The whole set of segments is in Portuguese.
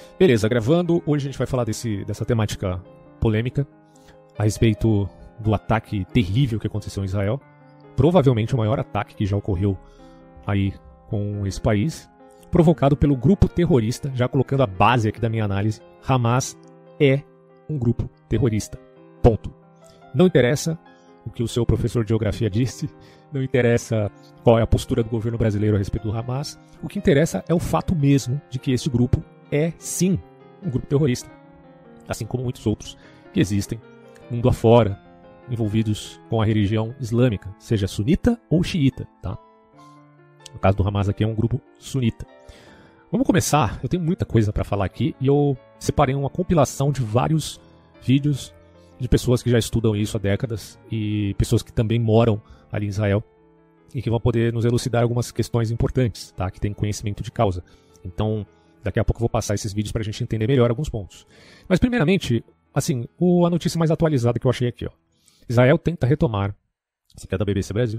Beleza, gravando. Hoje a gente vai falar dessa temática polêmica a respeito do ataque terrível que aconteceu em Israel. Provavelmente o maior ataque que já ocorreu aí com esse país, provocado pelo grupo terrorista, já colocando a base aqui da minha análise. Hamas é um grupo terrorista. Ponto. Não interessa o que o seu professor de geografia disse, não interessa qual é a postura do governo brasileiro a respeito do Hamas. O que interessa é o fato mesmo de que esse grupo é, sim, um grupo terrorista. Assim como muitos outros que existem mundo afora, envolvidos com a religião islâmica, seja sunita ou xiita, tá? No caso do Hamas aqui é um grupo sunita. Vamos começar, eu tenho muita coisa para falar aqui e eu separei uma compilação de vários vídeos de pessoas que já estudam isso há décadas e pessoas que também moram ali em Israel e que vão poder nos elucidar algumas questões importantes, tá? Que tem conhecimento de causa. Então, daqui a pouco eu vou passar esses vídeos para a gente entender melhor alguns pontos. Mas primeiramente, assim, a notícia mais atualizada que eu achei aqui, ó. Israel tenta retomar, isso aqui é da BBC Brasil,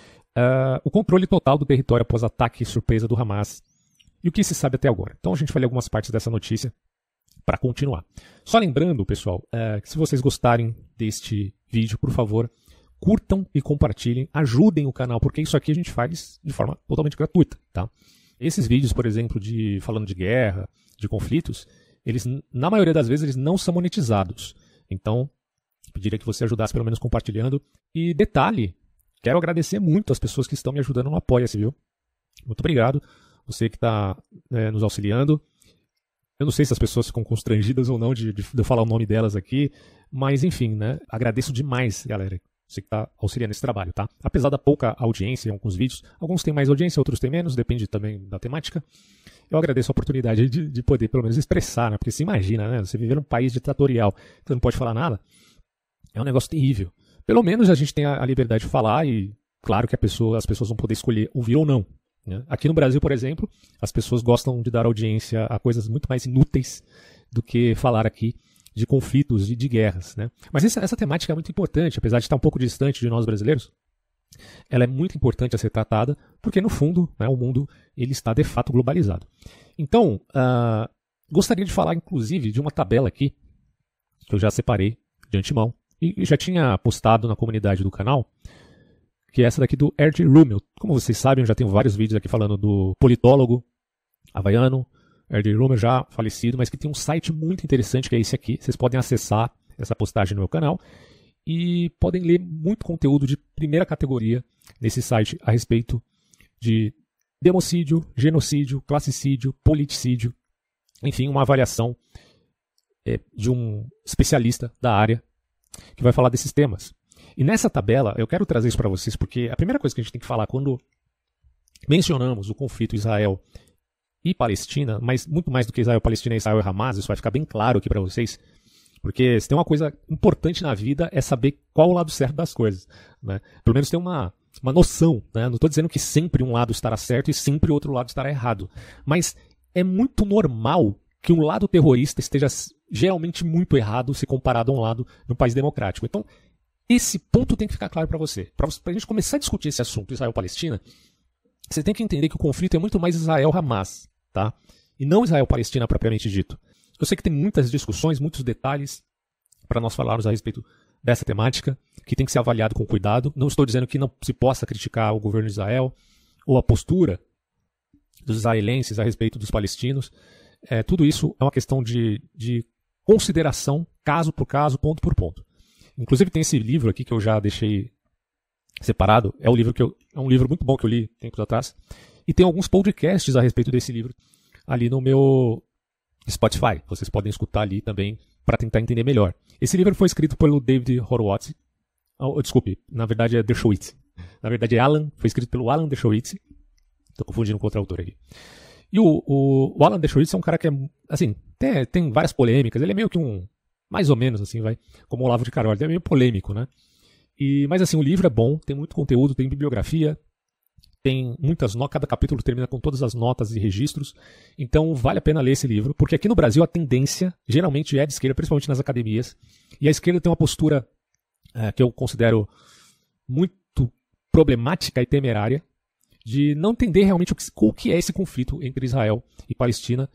o controle total do território após ataque surpresa do Hamas e o que se sabe até agora. Então a gente vai ler algumas partes dessa notícia para continuar. Só lembrando, pessoal, que se vocês gostarem deste vídeo, por favor, curtam e compartilhem, ajudem o canal, porque isso aqui a gente faz de forma totalmente gratuita, tá? Esses vídeos, por exemplo, falando de guerra, de conflitos, eles, na maioria das vezes, eles não são monetizados. Então, pediria que você ajudasse pelo menos compartilhando. E detalhe, quero agradecer muito as pessoas que estão me ajudando no Apoia-se, viu? Muito obrigado. Você que está nos auxiliando. Eu não sei se as pessoas ficam constrangidas ou não de eu falar o nome delas aqui, mas enfim, né? Agradeço demais, galera. Você que está auxiliando esse trabalho, tá? Apesar da pouca audiência em alguns vídeos, alguns têm mais audiência, outros têm menos, depende também da temática. Eu agradeço a oportunidade de poder pelo menos expressar, né? Porque se imagina, né? Você viver num país ditatorial que você não pode falar nada. É um negócio terrível. Pelo menos a gente tem a liberdade de falar e, claro que as pessoas vão poder escolher ouvir ou não. Né? Aqui no Brasil, por exemplo, as pessoas gostam de dar audiência a coisas muito mais inúteis do que falar aqui de conflitos e de guerras. Né? Mas essa temática é muito importante, apesar de estar um pouco distante de nós brasileiros. Ela é muito importante a ser tratada, porque no fundo, né, o mundo ele está de fato globalizado. Então, gostaria de falar inclusive de uma tabela aqui, que eu já separei de antemão, e já tinha postado na comunidade do canal, que é essa daqui do Erd Rumel. Como vocês sabem, eu já tenho vários vídeos aqui falando do politólogo havaiano, Erd Rumel, já falecido, mas que tem um site muito interessante, que é esse aqui. Vocês podem acessar essa postagem no meu canal e podem ler muito conteúdo de primeira categoria nesse site a respeito de democídio, genocídio, classicídio, politicídio, enfim, uma avaliação de um especialista da área que vai falar desses temas. E nessa tabela, eu quero trazer isso para vocês, porque a primeira coisa que a gente tem que falar quando mencionamos o conflito Israel e Palestina, mas muito mais do que Israel, Palestina, Israel e Hamas, isso vai ficar bem claro aqui para vocês, porque se tem uma coisa importante na vida é saber qual o lado certo das coisas. Né? Pelo menos ter uma noção. Né? Não estou dizendo que sempre um lado estará certo e sempre o outro lado estará errado. Mas é muito normal que um lado terrorista esteja geralmente muito errado se comparado a um lado no país democrático. Então, esse ponto tem que ficar claro para você. Para a gente começar a discutir esse assunto, Israel-Palestina, você tem que entender que o conflito é muito mais Israel-Hamas, tá? E não Israel-Palestina propriamente dito. Eu sei que tem muitas discussões, muitos detalhes para nós falarmos a respeito dessa temática, que tem que ser avaliado com cuidado. Não estou dizendo que não se possa criticar o governo de Israel ou a postura dos israelenses a respeito dos palestinos. Tudo isso é uma questão de consideração, caso por caso, ponto por ponto. Inclusive tem esse livro aqui que eu já deixei separado. É um livro muito bom que eu li tempos atrás. E tem alguns podcasts a respeito desse livro ali no meu Spotify. Vocês podem escutar ali também para tentar entender melhor. Esse livro foi escrito pelo David Horowitz. Desculpe, na verdade é Dershowitz. Na verdade foi escrito pelo Alan Dershowitz. Estou confundindo com outro autor aqui. E o Alan Dershowitz é um cara que assim, tem várias polêmicas. Ele é meio que mais ou menos assim, como o Olavo de Carvalho. Ele é meio polêmico, né? Mas assim, o livro é bom, tem muito conteúdo, tem bibliografia, tem muitas notas, cada capítulo termina com todas as notas e registros. Então vale a pena ler esse livro, porque aqui no Brasil a tendência geralmente é de esquerda, principalmente nas academias. E a esquerda tem uma postura que eu considero muito problemática e temerária, de não entender realmente o que é esse conflito entre Israel e Palestina,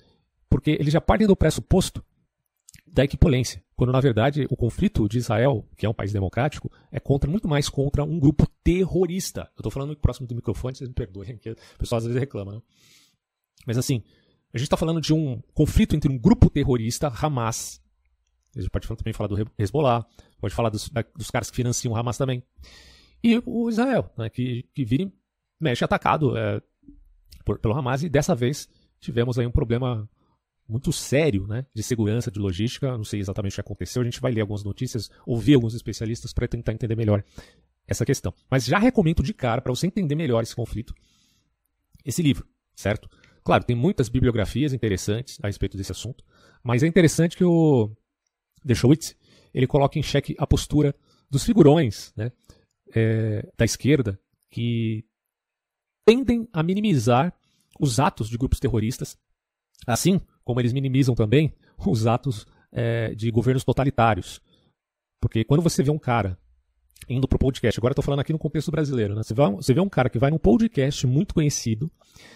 Porque eles já partem do pressuposto da equipolência, quando na verdade o conflito de Israel, que é um país democrático, é muito mais contra um grupo terrorista. Eu estou falando próximo do microfone, vocês me perdoem, porque o pessoal às vezes reclama, né? Mas assim, a gente está falando de um conflito entre um grupo terrorista, Hamas, a gente pode também falar do Hezbollah, pode falar dos caras que financiam o Hamas também, e o Israel, né, que vira e mexe atacado pelo Hamas, e dessa vez tivemos aí um problema muito sério, né, de segurança, de logística. Não sei exatamente o que aconteceu, a gente vai ler algumas notícias, ouvir alguns especialistas para tentar entender melhor essa questão. Mas já recomendo de cara, para você entender melhor esse conflito, esse livro, certo? Claro, tem muitas bibliografias interessantes a respeito desse assunto, mas é interessante que o Dershowitz, ele coloca em xeque a postura dos figurões, né, da esquerda, que tendem a minimizar os atos de grupos terroristas, assim como eles minimizam também os atos de governos totalitários. Porque quando você vê um cara indo para o podcast, agora eu estou falando aqui no contexto brasileiro, né? Você vê um cara que vai num podcast muito conhecido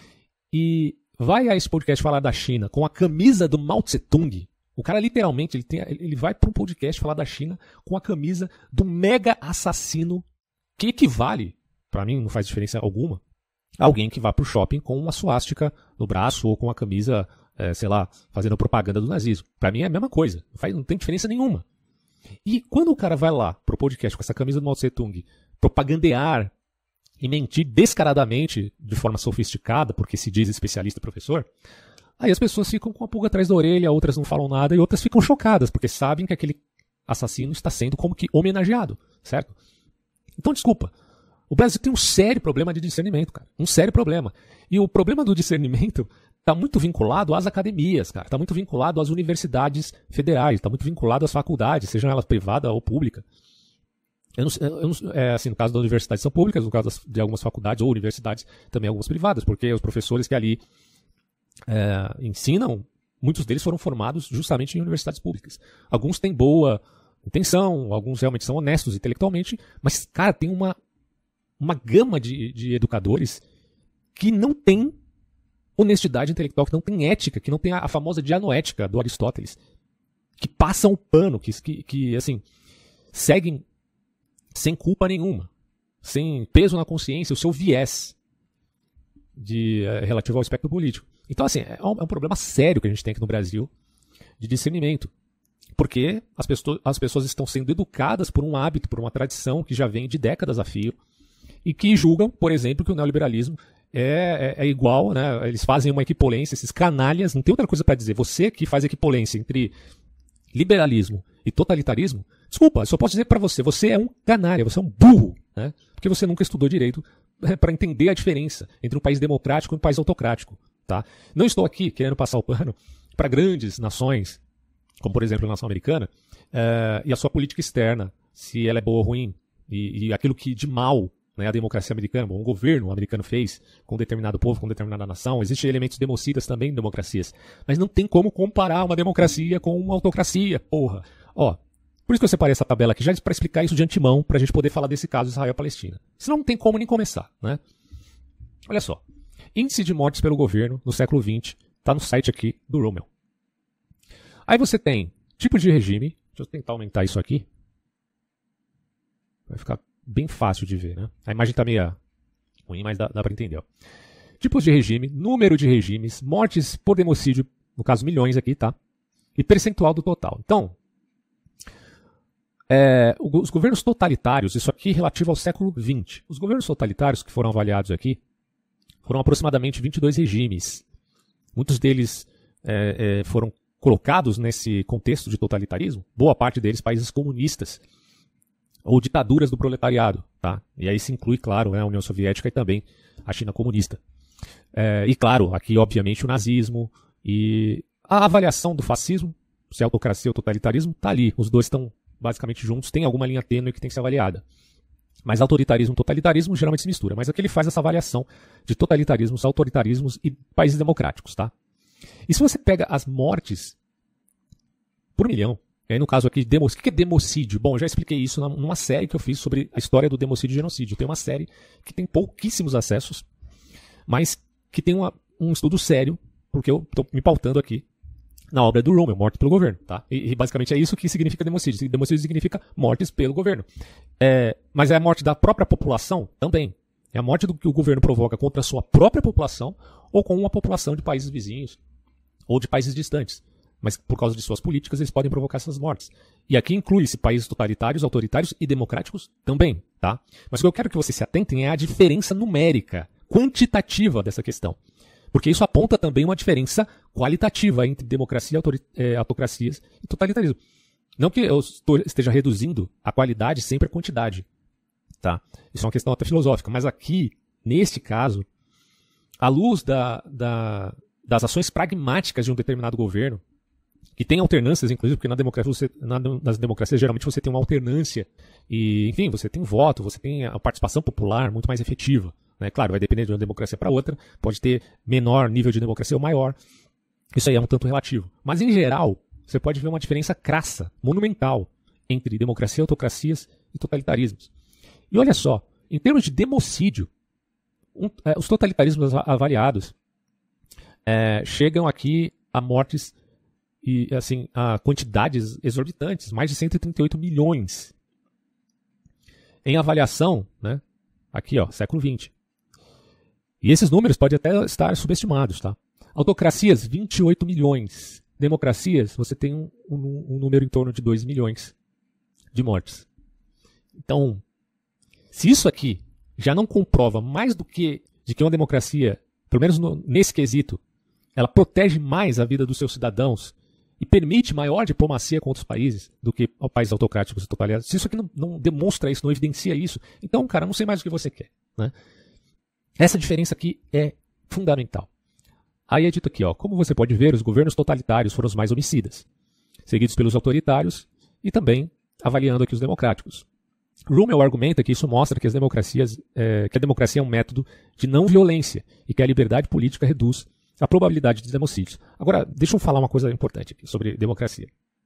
e vai a esse podcast falar da China com a camisa do Mao Tse-tung. O cara literalmente ele vai para um podcast falar da China com a camisa do mega assassino, que equivale, para mim não faz diferença alguma, a alguém que vá para o shopping com uma suástica no braço ou com a camisa, sei lá, fazendo propaganda do nazismo. Para mim é a mesma coisa, não tem diferença nenhuma. E quando o cara vai lá pro podcast com essa camisa do Mao Tse-tung, propagandear e mentir descaradamente, de forma sofisticada, porque se diz especialista e professor, aí as pessoas ficam com a pulga atrás da orelha, outras não falam nada e outras ficam chocadas, porque sabem que aquele assassino está sendo como que homenageado, certo? Então, desculpa, o Brasil tem um sério problema de discernimento, cara, um sério problema. E o problema do discernimento está muito vinculado às academias, cara, está muito vinculado às universidades federais, está muito vinculado às faculdades, sejam elas privadas ou públicas. Assim, no caso das universidades são públicas, no caso de algumas faculdades ou universidades também algumas privadas, porque os professores que ali ensinam, muitos deles foram formados justamente em universidades públicas. Alguns têm boa intenção, alguns realmente são honestos intelectualmente, mas, cara, tem uma gama de educadores que não tem honestidade intelectual, que não tem ética, que não tem a famosa dianoética do Aristóteles, que passam o pano, que assim, seguem sem culpa nenhuma, sem peso na consciência, o seu viés relativo ao espectro político. Então, assim, é um problema sério que a gente tem aqui no Brasil de discernimento, porque as pessoas estão sendo educadas por um hábito, por uma tradição que já vem de décadas a fio, e que julgam, por exemplo, que o neoliberalismo é igual, né? Eles fazem uma equipolência, esses canalhas, não tem outra coisa para dizer. Você que faz equipolência entre liberalismo e totalitarismo, desculpa, eu só posso dizer para você, você é um canalha, você é um burro, né? Porque você nunca estudou direito para entender a diferença entre um país democrático e um país autocrático, tá? Não estou aqui querendo passar o pano para grandes nações, como por exemplo a nação americana, e a sua política externa, se ela é boa ou ruim, e aquilo que de mal, né, a democracia americana, o governo americano fez com determinado povo, com determinada nação. Existem elementos democidas também em democracias. Mas não tem como comparar uma democracia com uma autocracia, porra. Ó, por isso que eu separei essa tabela aqui, já para explicar isso de antemão, para a gente poder falar desse caso Israel-Palestina. Senão não tem como nem começar, né? Olha só. Índice de mortes pelo governo no século XX, está no site aqui do Rommel. Aí você tem tipo de regime. Deixa eu tentar aumentar isso aqui. Vai ficar bem fácil de ver, né? A imagem tá meio ruim, mas dá para entender. Ó. Tipos de regime, número de regimes, mortes por democídio, no caso milhões aqui, tá? E percentual do total. Então, os governos totalitários, isso aqui relativo ao século XX. Os governos totalitários que foram avaliados aqui foram aproximadamente 22 regimes. Muitos deles foram colocados nesse contexto de totalitarismo, boa parte deles países comunistas, ou ditaduras do proletariado, tá? E aí se inclui, claro, a União Soviética e também a China comunista. E claro, aqui obviamente o nazismo e a avaliação do fascismo, se é autocracia ou totalitarismo, tá ali. Os dois estão basicamente juntos, tem alguma linha tênue que tem que ser avaliada. Mas autoritarismo e totalitarismo geralmente se mistura. Mas aqui ele faz essa avaliação de totalitarismos, autoritarismos e países democráticos, tá? E se você pega as mortes por milhão, e aí no caso aqui, o que é democídio? Bom, eu já expliquei isso numa série que eu fiz sobre a história do democídio e genocídio. Tem uma série que tem pouquíssimos acessos, mas que tem um estudo sério, porque eu estou me pautando aqui na obra do Rommel, Morte pelo Governo. Tá? E basicamente é isso que significa democídio. Democídio significa mortes pelo governo. Mas é a morte da própria população? Também. É a morte do que o governo provoca contra a sua própria população ou com uma população de países vizinhos ou de países distantes. Mas por causa de suas políticas eles podem provocar essas mortes. E aqui inclui-se países totalitários, autoritários e democráticos também. Tá? Mas o que eu quero que vocês se atentem é a diferença numérica, quantitativa dessa questão. Porque isso aponta também uma diferença qualitativa entre democracia, autocracias e totalitarismo. Não que eu esteja reduzindo a qualidade sempre a quantidade. Tá? Isso é uma questão até filosófica. Mas aqui, neste caso, à luz das ações pragmáticas de um determinado governo, que tem alternâncias, inclusive, porque nas democracias geralmente você tem uma alternância. E, enfim, você tem voto, você tem a participação popular muito mais efetiva. Né? Claro, vai depender de uma democracia para outra, pode ter menor nível de democracia ou maior. Isso aí é um tanto relativo. Mas, em geral, você pode ver uma diferença crassa, monumental, entre democracia, autocracias e totalitarismos. E olha só, em termos de democídio, os totalitarismos avaliados chegam aqui a mortes e assim a quantidades exorbitantes, mais de 138 milhões. Em avaliação, né, aqui ó, século XX. E esses números podem até estar subestimados, tá? Autocracias, 28 milhões. Democracias, você tem um número em torno de 2 milhões de mortes. Então, se isso aqui já não comprova mais de que uma democracia, pelo menos nesse quesito, ela protege mais a vida dos seus cidadãos e permite maior diplomacia com outros países do que países autocráticos e totalitários, se isso aqui não demonstra isso, não evidencia isso, então, cara, não sei mais o que você quer. Né? Essa diferença aqui é fundamental. Aí é dito aqui, ó, como você pode ver, os governos totalitários foram os mais homicidas, seguidos pelos autoritários e também avaliando aqui os democráticos. Rommel argumenta que isso mostra que que a democracia é um método de não violência e que a liberdade política reduz a probabilidade de democídios. Agora, deixa eu falar uma coisa importante aqui sobre democracia.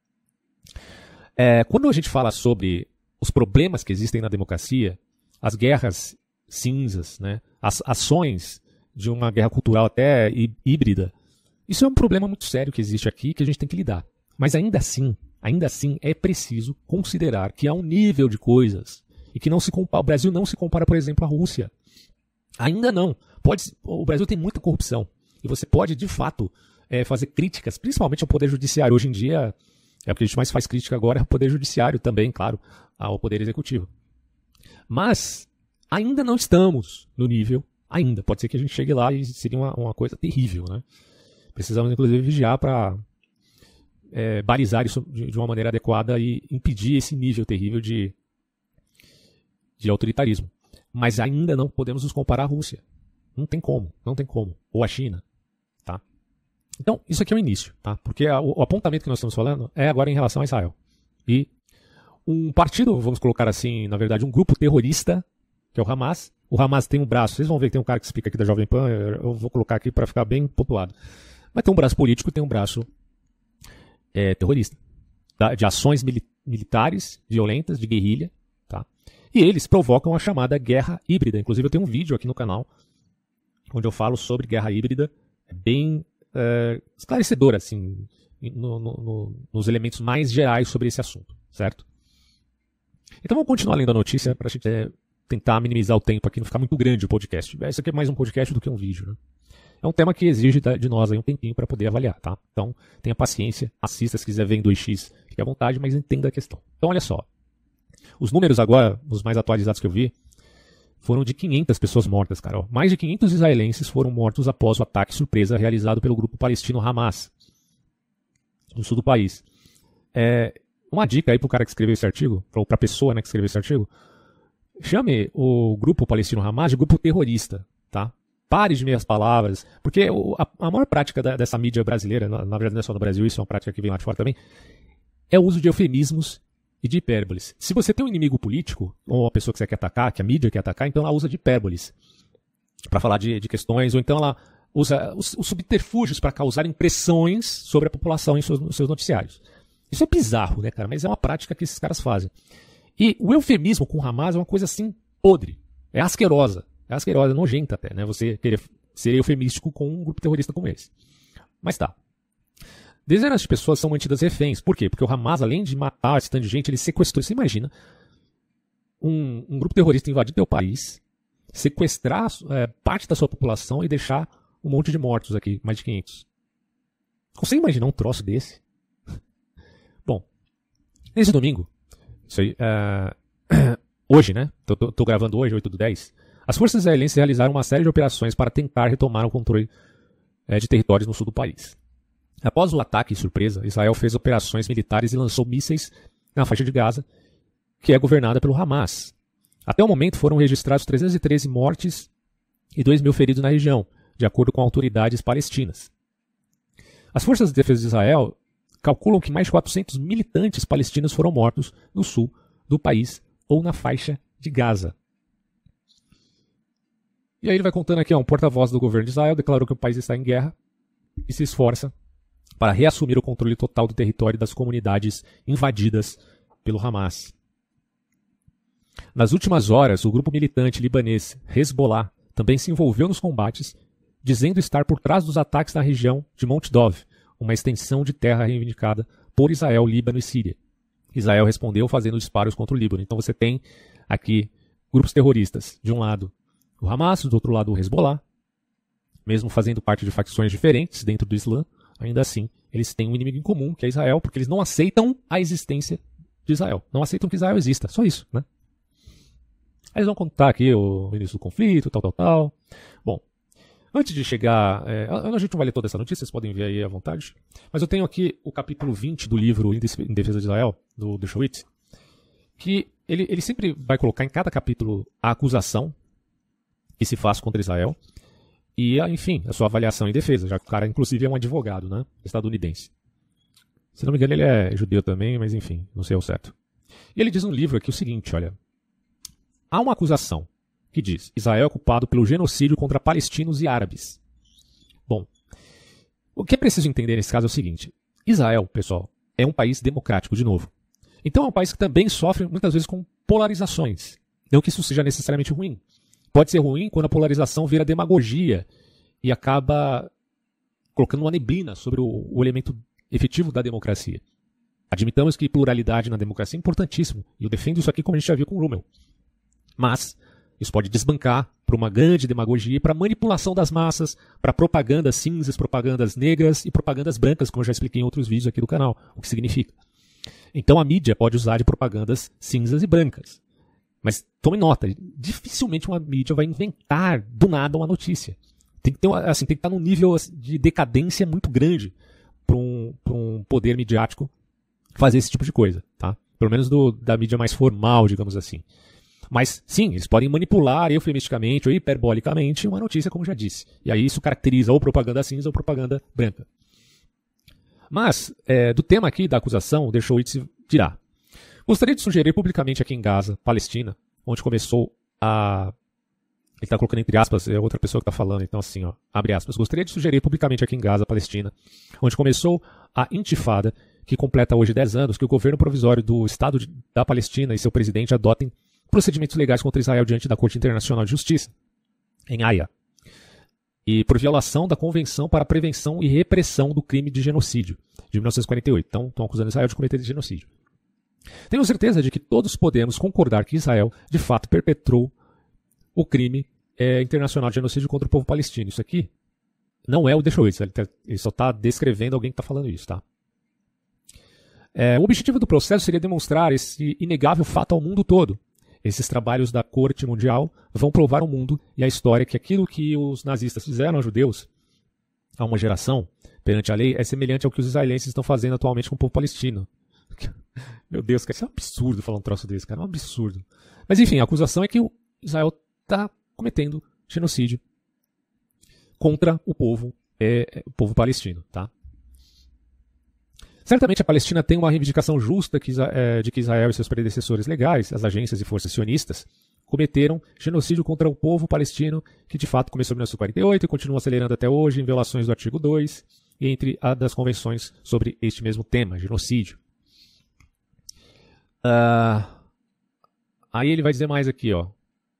Quando a gente fala sobre os problemas que existem na democracia, as guerras cinzas, né, as ações de uma guerra cultural até híbrida, isso é um problema muito sério que existe aqui que a gente tem que lidar. Mas ainda assim é preciso considerar que há um nível de coisas e que o Brasil não se compara, por exemplo, à Rússia. Ainda não. O Brasil tem muita corrupção. E você pode, de fato, fazer críticas, principalmente ao Poder Judiciário. Hoje em dia, o que a gente mais faz crítica agora é ao Poder Judiciário também, claro, ao Poder Executivo. Mas ainda não estamos no nível, ainda. Pode ser que a gente chegue lá e seria uma coisa terrível. Né? Precisamos, inclusive, vigiar para balizar isso de uma maneira adequada e impedir esse nível terrível de autoritarismo. Mas ainda não podemos nos comparar à Rússia. Não tem como. Ou a China. Tá? Então, isso aqui é o início. Tá? Porque o apontamento que nós estamos falando é agora em relação a Israel. E um partido, vamos colocar assim, na verdade, um grupo terrorista, que é o Hamas. O Hamas tem um braço. Vocês vão ver que tem um cara que explica aqui da Jovem Pan. Eu vou colocar aqui para ficar bem pontuado. Mas tem um braço político e tem um braço terrorista. Tá? De ações militares, violentas, de guerrilha. Tá? E eles provocam a chamada guerra híbrida. Inclusive eu tenho um vídeo aqui no canal onde eu falo sobre guerra híbrida, bem esclarecedor, assim, nos elementos mais gerais sobre esse assunto, certo? Então vamos continuar lendo a notícia para a gente tentar minimizar o tempo aqui, não ficar muito grande o podcast. Isso aqui é mais um podcast do que um vídeo, né? É um tema que exige de nós aí um tempinho para poder avaliar, tá? Então tenha paciência, assista se quiser ver em 2x, fique à vontade, mas entenda a questão. Então olha só, os números agora, os mais atualizados que eu vi, foram de 500 pessoas mortas, cara. Ó. Mais de 500 israelenses foram mortos após o ataque surpresa realizado pelo grupo palestino Hamas, no sul do país. Uma dica aí pro cara que escreveu esse artigo, ou pra pessoa, né, que escreveu esse artigo, chame o grupo palestino Hamas de grupo terrorista, tá? Pare de meias palavras, porque a maior prática dessa mídia brasileira, na verdade não é só no Brasil, isso é uma prática que vem lá de fora também, é o uso de eufemismos e de hipérboles. Se você tem um inimigo político, ou uma pessoa que você quer atacar, que a mídia quer atacar, então ela usa de hipérboles para falar de questões, ou então ela usa os subterfúgios para causar impressões sobre a população em seus noticiários. Isso é bizarro, né, cara? Mas é uma prática que esses caras fazem. E o eufemismo com o Hamas é uma coisa assim podre. É asquerosa. É asquerosa, é nojenta até, né? Você querer ser eufemístico com um grupo terrorista como esse. Mas tá. Dezenas de pessoas são mantidas reféns. Por quê? Porque o Hamas, além de matar esse tanto de gente, ele sequestrou. Você imagina um grupo terrorista invadir teu país, sequestrar parte da sua população e deixar um monte de mortos aqui, mais de 500. Consegue imaginar um troço desse? Bom, nesse domingo, isso aí, hoje, né? Tô gravando hoje, 8/10. As forças israelenses realizaram uma série de operações para tentar retomar o controle de territórios no sul do país. Após o ataque surpresa, Israel fez operações militares e lançou mísseis na faixa de Gaza, que é governada pelo Hamas. Até o momento foram registrados 313 mortes e 2.000 feridos na região, de acordo com autoridades palestinas. As forças de defesa de Israel calculam que mais de 400 militantes palestinos foram mortos no sul do país ou na faixa de Gaza. E aí ele vai contando aqui, um porta-voz do governo de Israel declarou que o país está em guerra e se esforça para reassumir o controle total do território das comunidades invadidas pelo Hamas. Nas últimas horas, o grupo militante libanês Hezbollah também se envolveu nos combates, dizendo estar por trás dos ataques na região de Mount Dov, uma extensão de terra reivindicada por Israel, Líbano e Síria. Israel respondeu fazendo disparos contra o Líbano. Então você tem aqui grupos terroristas, de um lado o Hamas, do outro lado o Hezbollah, mesmo fazendo parte de facções diferentes dentro do Islã, ainda assim eles têm um inimigo em comum, que é Israel, porque eles não aceitam a existência de Israel. Não aceitam que Israel exista, só isso, né? Aí eles vão contar aqui o início do conflito, tal. Bom, antes de chegar... a gente não vai ler toda essa notícia, vocês podem ver aí à vontade. Mas eu tenho aqui o capítulo 20 do livro Em Defesa de Israel, do Dershowitz, que ele sempre vai colocar em cada capítulo a acusação que se faz contra Israel e, enfim, a sua avaliação em defesa, já que o cara, inclusive, é um advogado, né, estadunidense. Se não me engano, ele é judeu também, mas, enfim, não sei ao certo. E ele diz no livro aqui o seguinte, olha... Há uma acusação que diz Israel é culpado pelo genocídio contra palestinos e árabes. Bom, o que é preciso entender nesse caso é o seguinte. Israel, pessoal, é um país democrático, de novo. Então é um país que também sofre muitas vezes com polarizações. Não que isso seja necessariamente ruim. Pode ser ruim quando a polarização vira demagogia e acaba colocando uma neblina sobre o elemento efetivo da democracia. Admitamos que pluralidade na democracia é importantíssimo. E eu defendo isso aqui como a gente já viu com o Rummel. Mas isso pode desbancar para uma grande demagogia, para manipulação das massas, para propagandas cinzas, propagandas negras e propagandas brancas, como eu já expliquei em outros vídeos aqui do canal, o que significa. Então a mídia pode usar de propagandas cinzas e brancas. Mas tome nota, dificilmente uma mídia vai inventar do nada uma notícia. Tem que estar num nível de decadência muito grande para um poder midiático fazer esse tipo de coisa, tá? Pelo menos da mídia mais formal, digamos assim. Mas, sim, eles podem manipular eufemisticamente ou hiperbolicamente uma notícia, como já disse. E aí isso caracteriza ou propaganda cinza ou propaganda branca. Mas, do tema aqui da acusação, o Dershowitz dirá: gostaria de sugerir publicamente aqui em Gaza, Palestina, onde começou a... Ele está colocando entre aspas, é outra pessoa que está falando, então assim, ó, abre aspas. Gostaria de sugerir publicamente aqui em Gaza, Palestina, onde começou a intifada, que completa hoje 10 anos, que o governo provisório do Estado da Palestina e seu presidente adotem procedimentos legais contra Israel diante da Corte Internacional de Justiça, em Haia, e por violação da Convenção para a Prevenção e Repressão do Crime de Genocídio, de 1948. Então, estão acusando Israel de cometer genocídio. Tenho certeza de que todos podemos concordar que Israel, de fato, perpetrou o crime internacional de genocídio contra o povo palestino. Isso aqui não é o Dershowitz, ele só está descrevendo alguém que está falando isso, tá? O objetivo do processo seria demonstrar esse inegável fato ao mundo todo. Esses trabalhos da Corte Mundial vão provar ao mundo e à história que aquilo que os nazistas fizeram aos judeus há uma geração, perante a lei, é semelhante ao que os israelenses estão fazendo atualmente com o povo palestino. Meu Deus, cara, isso é um absurdo falar um troço desse, cara, é um absurdo. Mas enfim, a acusação é que o Israel está cometendo genocídio contra o povo palestino, tá? Certamente a Palestina tem uma reivindicação justa de que Israel e seus predecessores legais, as agências e forças sionistas, cometeram genocídio contra o povo palestino, que de fato começou em 1948 e continua acelerando até hoje em violações do artigo 2 e entre a das convenções sobre este mesmo tema, genocídio. Aí ele vai dizer mais aqui, ó.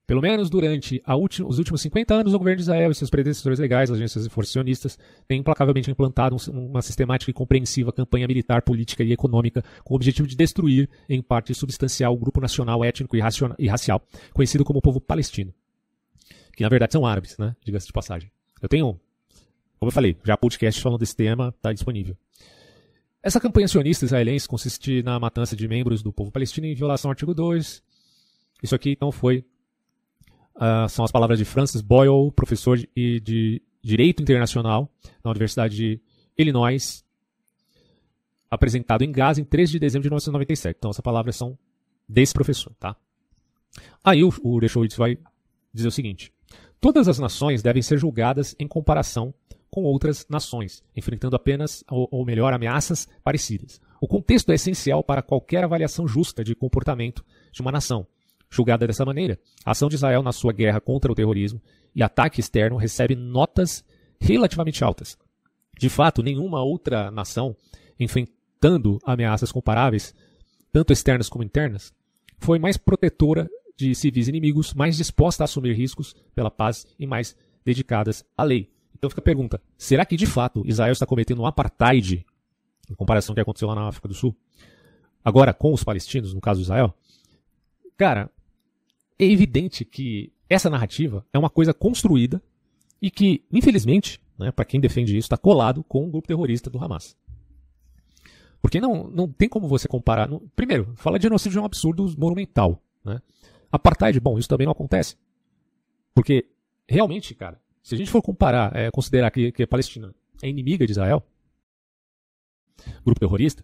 Pelo menos durante os últimos 50 anos, o governo de Israel e seus predecessores legais, as agências e forças sionistas, têm implacavelmente implantado uma sistemática e compreensiva campanha militar, política e econômica com o objetivo de destruir, em parte substancial, o grupo nacional, étnico e racial, conhecido como povo palestino. Que na verdade são árabes, né? Diga-se de passagem. Eu tenho, como eu falei, já podcast falando desse tema, está disponível. Essa campanha sionista israelense consiste na matança de membros do povo palestino em violação ao artigo 2. Isso aqui então são as palavras de Francis Boyle, professor de Direito Internacional na Universidade de Illinois, apresentado em Gaza em 13 de dezembro de 1997. Então essas palavras são desse professor, tá? Aí o Dershowitz vai dizer o seguinte: todas as nações devem ser julgadas em comparação com outras nações, enfrentando apenas, ou melhor, ameaças parecidas. O contexto é essencial para qualquer avaliação justa de comportamento de uma nação. Julgada dessa maneira, a ação de Israel na sua guerra contra o terrorismo e ataque externo recebe notas relativamente altas. De fato, nenhuma outra nação, enfrentando ameaças comparáveis, tanto externas como internas, foi mais protetora de civis inimigos, mais disposta a assumir riscos pela paz e mais dedicadas à lei. Então fica a pergunta, será que de fato Israel está cometendo um apartheid, em comparação com o que aconteceu lá na África do Sul, agora com os palestinos, no caso de Israel? Cara, é evidente que essa narrativa é uma coisa construída e que, infelizmente, né, para quem defende isso, está colado com o grupo terrorista do Hamas. Porque não tem como você comparar. Primeiro, falar de genocídio é um absurdo monumental. Né? Apartheid, bom, isso também não acontece. Porque, realmente, cara, se a gente for comparar, considerar que a Palestina é inimiga de Israel, grupo terrorista,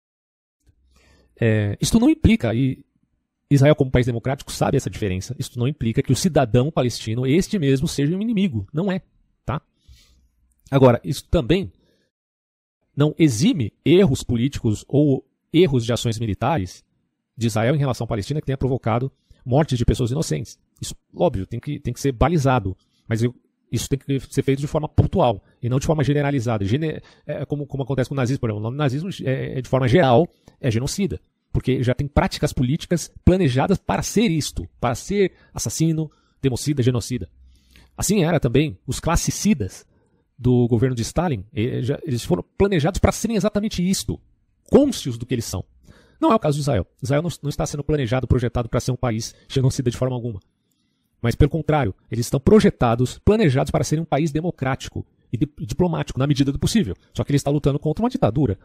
isso não implica, e Israel como país democrático sabe essa diferença, isso não implica que o cidadão palestino, este mesmo, seja um inimigo. Não é, tá? Agora, isso também não exime erros políticos ou erros de ações militares de Israel em relação à Palestina que tenha provocado mortes de pessoas inocentes. Isso, óbvio, tem que ser balizado, mas isso tem que ser feito de forma pontual e não de forma generalizada. Como acontece com o nazismo, por exemplo. O nome nazismo de forma geral é genocida, porque já tem práticas políticas planejadas para ser isto, para ser assassino, democida, genocida. Assim era também os classicidas do governo de Stalin. Eles foram planejados para serem exatamente isto, cônscios do que eles são. Não é o caso de Israel. Israel não está sendo planejado, projetado para ser um país genocida de forma alguma. Mas, pelo contrário, eles estão planejados para serem um país democrático e diplomático, na medida do possível. Só que ele está lutando contra uma ditadura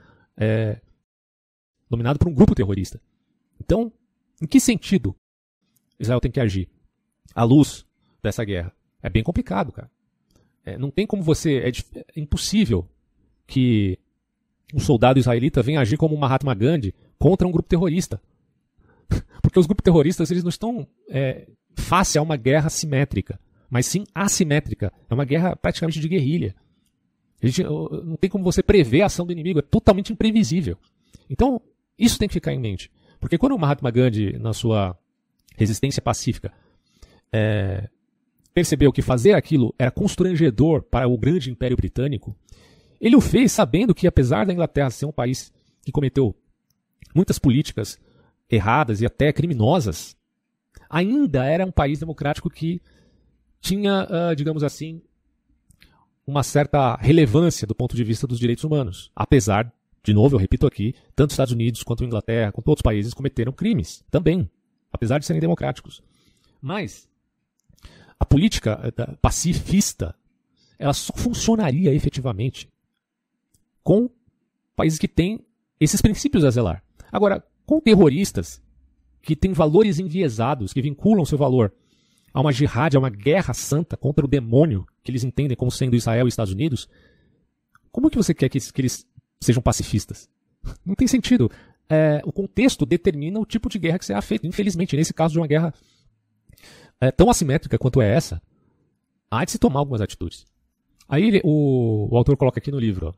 dominada por um grupo terrorista. Então, em que sentido Israel tem que agir à luz dessa guerra? É bem complicado, cara. Não tem como é impossível que um soldado israelita venha agir como Mahatma Gandhi contra um grupo terrorista. Porque os grupos terroristas eles não estão face a uma guerra simétrica, mas sim assimétrica. É uma guerra praticamente de guerrilha. Não tem como você prever a ação do inimigo, é totalmente imprevisível. Então, isso tem que ficar em mente. Porque quando o Mahatma Gandhi, na sua resistência pacífica, percebeu que fazer aquilo era constrangedor para o grande Império Britânico, ele o fez sabendo que, apesar da Inglaterra ser um país que cometeu muitas políticas erradas e até criminosas, ainda era um país democrático que tinha, digamos assim, uma certa relevância do ponto de vista dos direitos humanos. Apesar, de novo, eu repito aqui, tanto os Estados Unidos quanto a Inglaterra, quanto outros países cometeram crimes também, apesar de serem democráticos. Mas a política pacifista, ela só funcionaria efetivamente com países que têm esses princípios a zelar. Agora, com terroristas que têm valores enviesados, que vinculam seu valor a uma jihad, a uma guerra santa contra o demônio, que eles entendem como sendo Israel e Estados Unidos, como que você quer que eles sejam pacifistas? Não tem sentido. O contexto determina o tipo de guerra que será feita. Infelizmente, nesse caso de uma guerra tão assimétrica quanto é essa, há de se tomar algumas atitudes. Aí o autor coloca aqui no livro,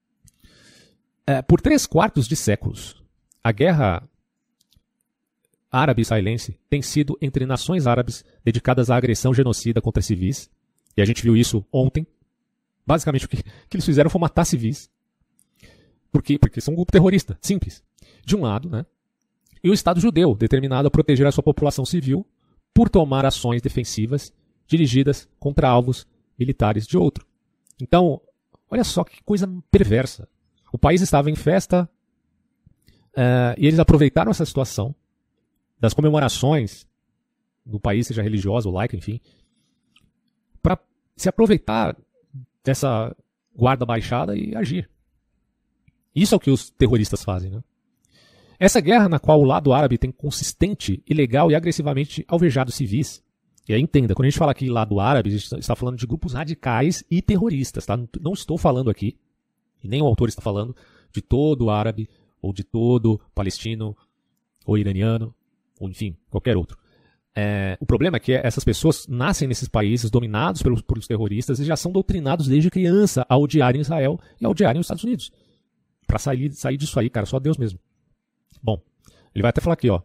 por 3/4 de séculos, a guerra árabe-israelense tem sido entre nações árabes dedicadas à agressão genocida contra civis, e a gente viu isso ontem. Basicamente o que eles fizeram foi matar civis. Por quê? Porque são um grupo terrorista, simples. De um lado, né? E o Estado judeu, determinado a proteger a sua população civil por tomar ações defensivas dirigidas contra alvos militares de outro. Então, olha só que coisa perversa. O país estava em festa e eles aproveitaram essa situação das comemorações do país, seja religiosa ou laica, enfim, para se aproveitar dessa guarda baixada e agir. Isso é o que os terroristas fazem, né? Essa guerra na qual o lado árabe tem consistente, ilegal e agressivamente alvejado civis. E aí entenda, quando a gente fala aqui lado árabe, a gente está falando de grupos radicais e terroristas, tá? Não estou falando aqui, e nem o autor está falando, de todo árabe, ou de todo palestino, ou iraniano, ou enfim, qualquer outro. O problema é que essas pessoas nascem nesses países dominados pelos terroristas e já são doutrinados desde criança a odiarem Israel e a odiarem os Estados Unidos. Para sair disso aí, cara, só Deus mesmo. Bom, ele vai até falar aqui, ó.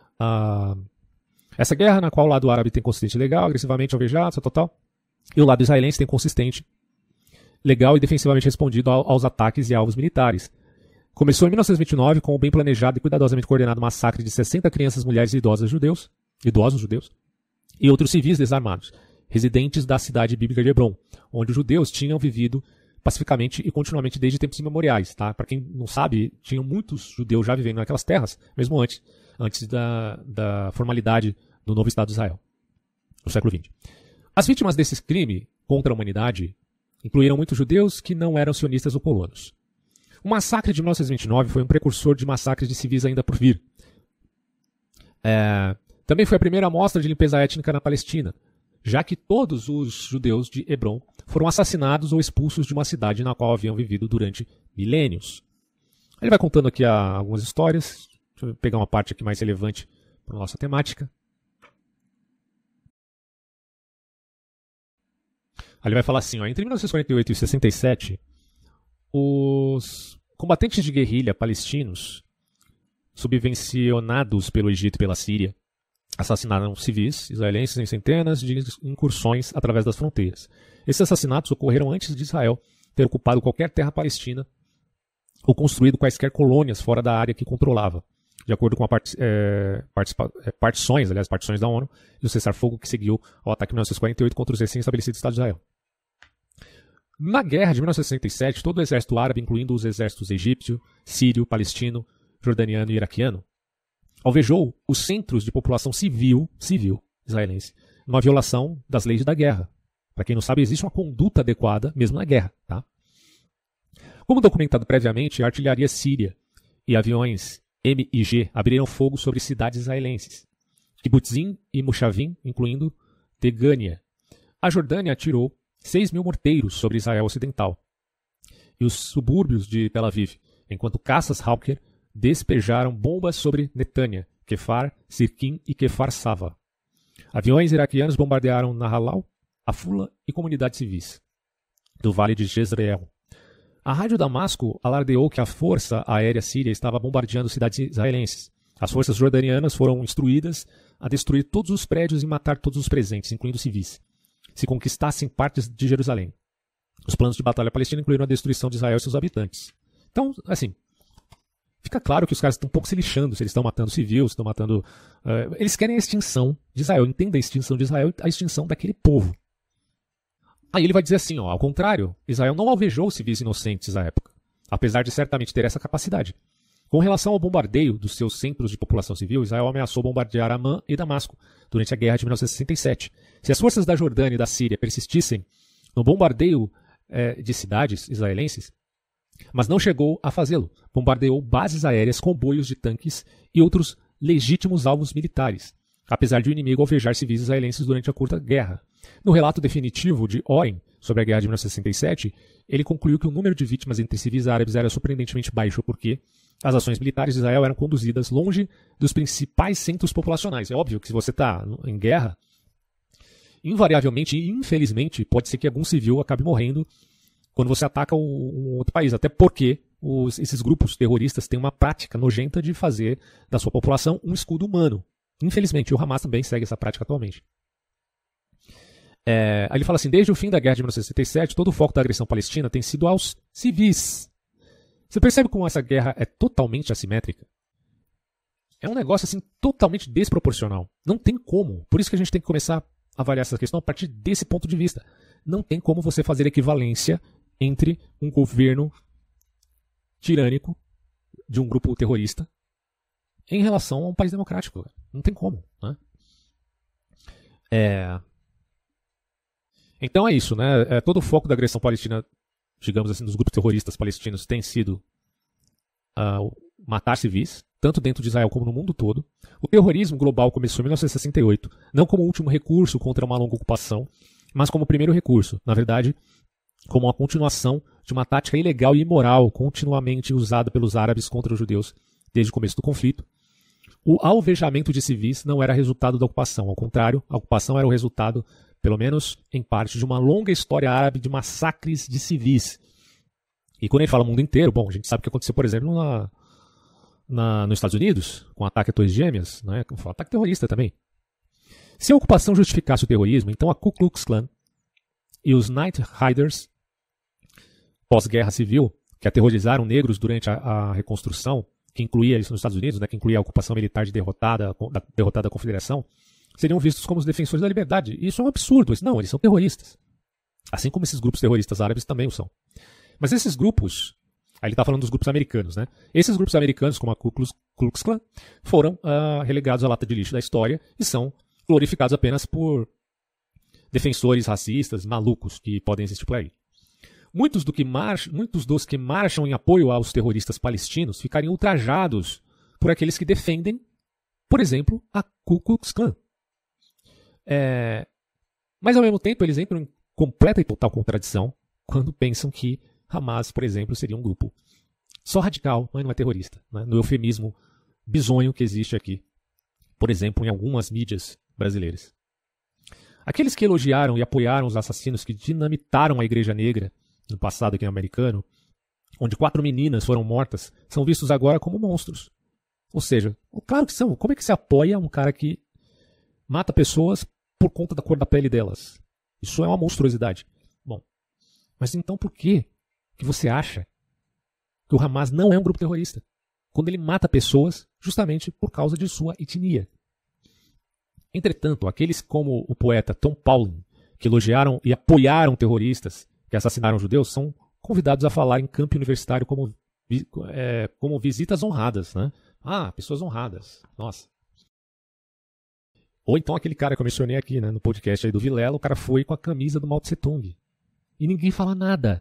Essa guerra na qual o lado árabe tem consistente legal, agressivamente alvejado, total, e o lado israelense tem consistente legal e defensivamente respondido aos ataques e alvos militares. Começou em 1929 com o bem planejado e cuidadosamente coordenado massacre de 60 crianças, mulheres e idosos judeus, e outros civis desarmados, residentes da cidade bíblica de Hebron, onde os judeus tinham vivido pacificamente e continuamente desde tempos imemoriais. Tá? Para quem não sabe, tinham muitos judeus já vivendo naquelas terras, mesmo antes da formalidade do novo Estado de Israel, no século XX. As vítimas desse crime contra a humanidade incluíram muitos judeus que não eram sionistas ou colonos. O massacre de 1929 foi um precursor de massacres de civis ainda por vir. Também foi a primeira amostra de limpeza étnica na Palestina, já que todos os judeus de Hebron foram assassinados ou expulsos de uma cidade na qual haviam vivido durante milênios. Ele vai contando aqui algumas histórias. Deixa eu pegar uma parte aqui mais relevante para a nossa temática. Ele vai falar assim, ó, entre 1948 e 67, os combatentes de guerrilha palestinos, subvencionados pelo Egito e pela Síria, assassinaram civis israelenses em centenas de incursões através das fronteiras. Esses assassinatos ocorreram antes de Israel ter ocupado qualquer terra palestina ou construído quaisquer colônias fora da área que controlava, de acordo com partições da ONU e o cessar-fogo que seguiu ao ataque de 1948 contra os recém-estabelecidos Estados de Israel. Na guerra de 1967, todo o exército árabe, incluindo os exércitos egípcio, sírio, palestino, jordaniano e iraquiano, alvejou os centros de população civil israelense, numa violação das leis da guerra. Para quem não sabe, existe uma conduta adequada mesmo na guerra. Tá? Como documentado previamente, a artilharia síria e aviões MiG abriram fogo sobre cidades israelenses, Kibbutzim e Moshavim, incluindo Tegânia. A Jordânia atirou 6.000 morteiros sobre Israel Ocidental e os subúrbios de Tel Aviv, enquanto caças Hawker despejaram bombas sobre Netânia, Kefar, Sirkin e Kefar Sava. Aviões iraquianos bombardearam Nahalal, Afula e comunidades civis do Vale de Jezreel. A Rádio Damasco alardeou que a força aérea síria estava bombardeando cidades israelenses. As forças jordanianas foram instruídas a destruir todos os prédios e matar todos os presentes, incluindo civis, se conquistassem partes de Jerusalém. Os planos de batalha palestina incluíram a destruição de Israel e seus habitantes. Então, assim, fica claro que os caras estão um pouco se lixando, se eles estão matando civis, se estão matando... eles querem a extinção de Israel. Entenda a extinção de Israel, a extinção daquele povo. Aí ele vai dizer assim, ó, ao contrário, Israel não alvejou civis inocentes à época, apesar de certamente ter essa capacidade. Com relação ao bombardeio dos seus centros de população civil, Israel ameaçou bombardear Amã e Damasco durante a guerra de 1967. Se as forças da Jordânia e da Síria persistissem no bombardeio de cidades israelenses, mas não chegou a fazê-lo, bombardeou bases aéreas, comboios de tanques e outros legítimos alvos militares, apesar de o inimigo alvejar civis israelenses durante a curta guerra. No relato definitivo de Oren sobre a guerra de 1967, ele concluiu que o número de vítimas entre civis árabes era surpreendentemente baixo porque as ações militares de Israel eram conduzidas longe dos principais centros populacionais. É óbvio que se você está em guerra, invariavelmente e infelizmente pode ser que algum civil acabe morrendo quando você ataca um outro país, até porque esses grupos terroristas têm uma prática nojenta de fazer da sua população um escudo humano. Infelizmente, o Hamas também segue essa prática atualmente. Aí ele fala assim, desde o fim da guerra de 1967, todo o foco da agressão palestina tem sido aos civis. Você percebe como essa guerra é totalmente assimétrica? É um negócio assim totalmente desproporcional. Não tem como. Por isso que a gente tem que começar a avaliar essa questão a partir desse ponto de vista. Não tem como você fazer equivalência entre um governo tirânico de um grupo terrorista em relação a um país democrático. Não tem como, né? Então é isso, né? Todo o foco da agressão palestina, digamos assim, dos grupos terroristas palestinos tem sido matar civis, tanto dentro de Israel como no mundo todo. O terrorismo global começou em 1968, não como último recurso contra uma longa ocupação, mas como primeiro recurso. Na verdade, como uma continuação de uma tática ilegal e imoral continuamente usada pelos árabes contra os judeus desde o começo do conflito. O alvejamento de civis não era resultado da ocupação, ao contrário, a ocupação era o resultado, pelo menos em parte, de uma longa história árabe de massacres de civis. E quando a gente fala mundo inteiro, bom, a gente sabe o que aconteceu, por exemplo, nos Estados Unidos, com o ataque a Torres Gêmeas, né? Foi um ataque terrorista também. Se a ocupação justificasse o terrorismo, então a Ku Klux Klan e os Night Riders, pós-guerra civil, que aterrorizaram negros durante a reconstrução, que incluía isso nos Estados Unidos, né, que incluía a ocupação militar da derrotada Confederação, seriam vistos como os defensores da liberdade. E isso é um absurdo. Não, eles são terroristas. Assim como esses grupos terroristas árabes também o são. Mas esses grupos, aí ele está falando dos grupos americanos, né? Esses grupos americanos, como a Ku Klux Klan, foram relegados à lata de lixo da história e são glorificados apenas por defensores racistas, malucos, que podem existir por aí. Muitos dos que marcham em apoio aos terroristas palestinos ficariam ultrajados por aqueles que defendem, por exemplo, a Ku Klux Klan. Mas, ao mesmo tempo, eles entram em completa e total contradição quando pensam que Hamas, por exemplo, seria um grupo só radical, mas não é terrorista, né? No eufemismo bizonho que existe aqui, por exemplo, em algumas mídias brasileiras. Aqueles que elogiaram e apoiaram os assassinos que dinamitaram a Igreja Negra no passado aqui no americano, onde 4 meninas foram mortas, são vistos agora como monstros. Ou seja, claro que são. Como é que se apoia um cara que mata pessoas por conta da cor da pele delas? Isso é uma monstruosidade. Bom, mas então por que você acha que o Hamas não é um grupo terrorista? Quando ele mata pessoas justamente por causa de sua etnia. Entretanto, aqueles como o poeta Tom Paulin, que elogiaram e apoiaram terroristas que assassinaram judeus, são convidados a falar em campo universitário como visitas honradas, né? Pessoas honradas. Nossa. Ou então aquele cara que eu mencionei aqui, né, no podcast aí do Vilela, o cara foi com a camisa do Mao Tse Tung. E ninguém fala nada.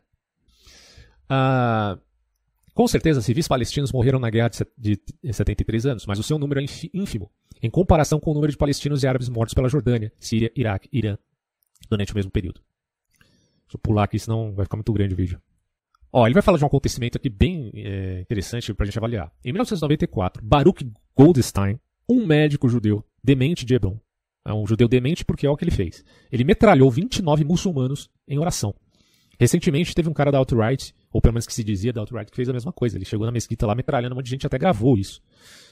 Com certeza, civis palestinos morreram na guerra de 73 anos, mas o seu número é ínfimo, em comparação com o número de palestinos e árabes mortos pela Jordânia, Síria, Iraque e Irã, durante o mesmo período. Deixa eu pular aqui, senão vai ficar muito grande o vídeo. Ele vai falar de um acontecimento aqui bem interessante pra gente avaliar. Em 1994, Baruch Goldstein, um médico judeu demente de Hebron, é um judeu demente porque é o que ele fez. Ele metralhou 29 muçulmanos em oração. Recentemente teve um cara da alt-right, ou pelo menos que se dizia da alt-right, que fez a mesma coisa. Ele chegou na mesquita lá metralhando, um monte de gente até gravou isso.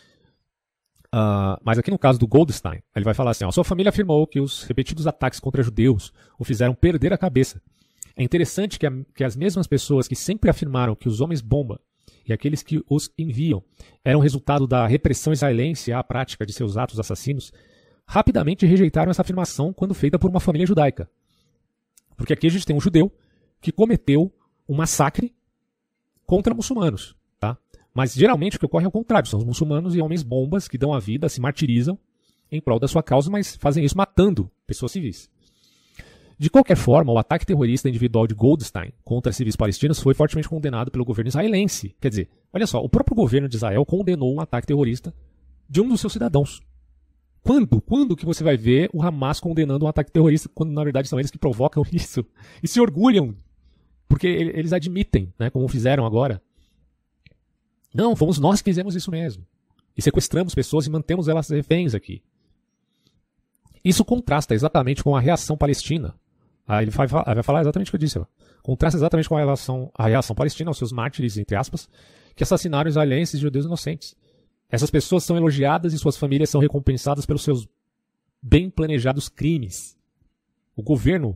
Mas aqui no caso do Goldstein, ele vai falar assim, sua família afirmou que os repetidos ataques contra judeus o fizeram perder a cabeça. É interessante que as mesmas pessoas que sempre afirmaram que os homens-bomba e aqueles que os enviam eram resultado da repressão israelense à prática de seus atos assassinos, rapidamente rejeitaram essa afirmação quando feita por uma família judaica. Porque aqui a gente tem um judeu que cometeu um massacre contra muçulmanos. Tá? Mas geralmente o que ocorre é o contrário. São os muçulmanos e homens-bombas que dão a vida, se martirizam em prol da sua causa, mas fazem isso matando pessoas civis. De qualquer forma, o ataque terrorista individual de Goldstein contra civis palestinos foi fortemente condenado pelo governo israelense. Quer dizer, olha só, o próprio governo de Israel condenou um ataque terrorista de um dos seus cidadãos. Quando que você vai ver o Hamas condenando um ataque terrorista, quando na verdade são eles que provocam isso? E se orgulham, porque eles admitem, né, como fizeram agora. Não, fomos nós que fizemos isso mesmo. E sequestramos pessoas e mantemos elas reféns aqui. Isso contrasta exatamente com a reação palestina. Ele vai falar exatamente o que eu disse. Contrasta exatamente com a reação palestina aos seus mártires, entre aspas, que assassinaram israelenses e judeus inocentes. Essas pessoas são elogiadas e suas famílias são recompensadas pelos seus bem planejados crimes. O governo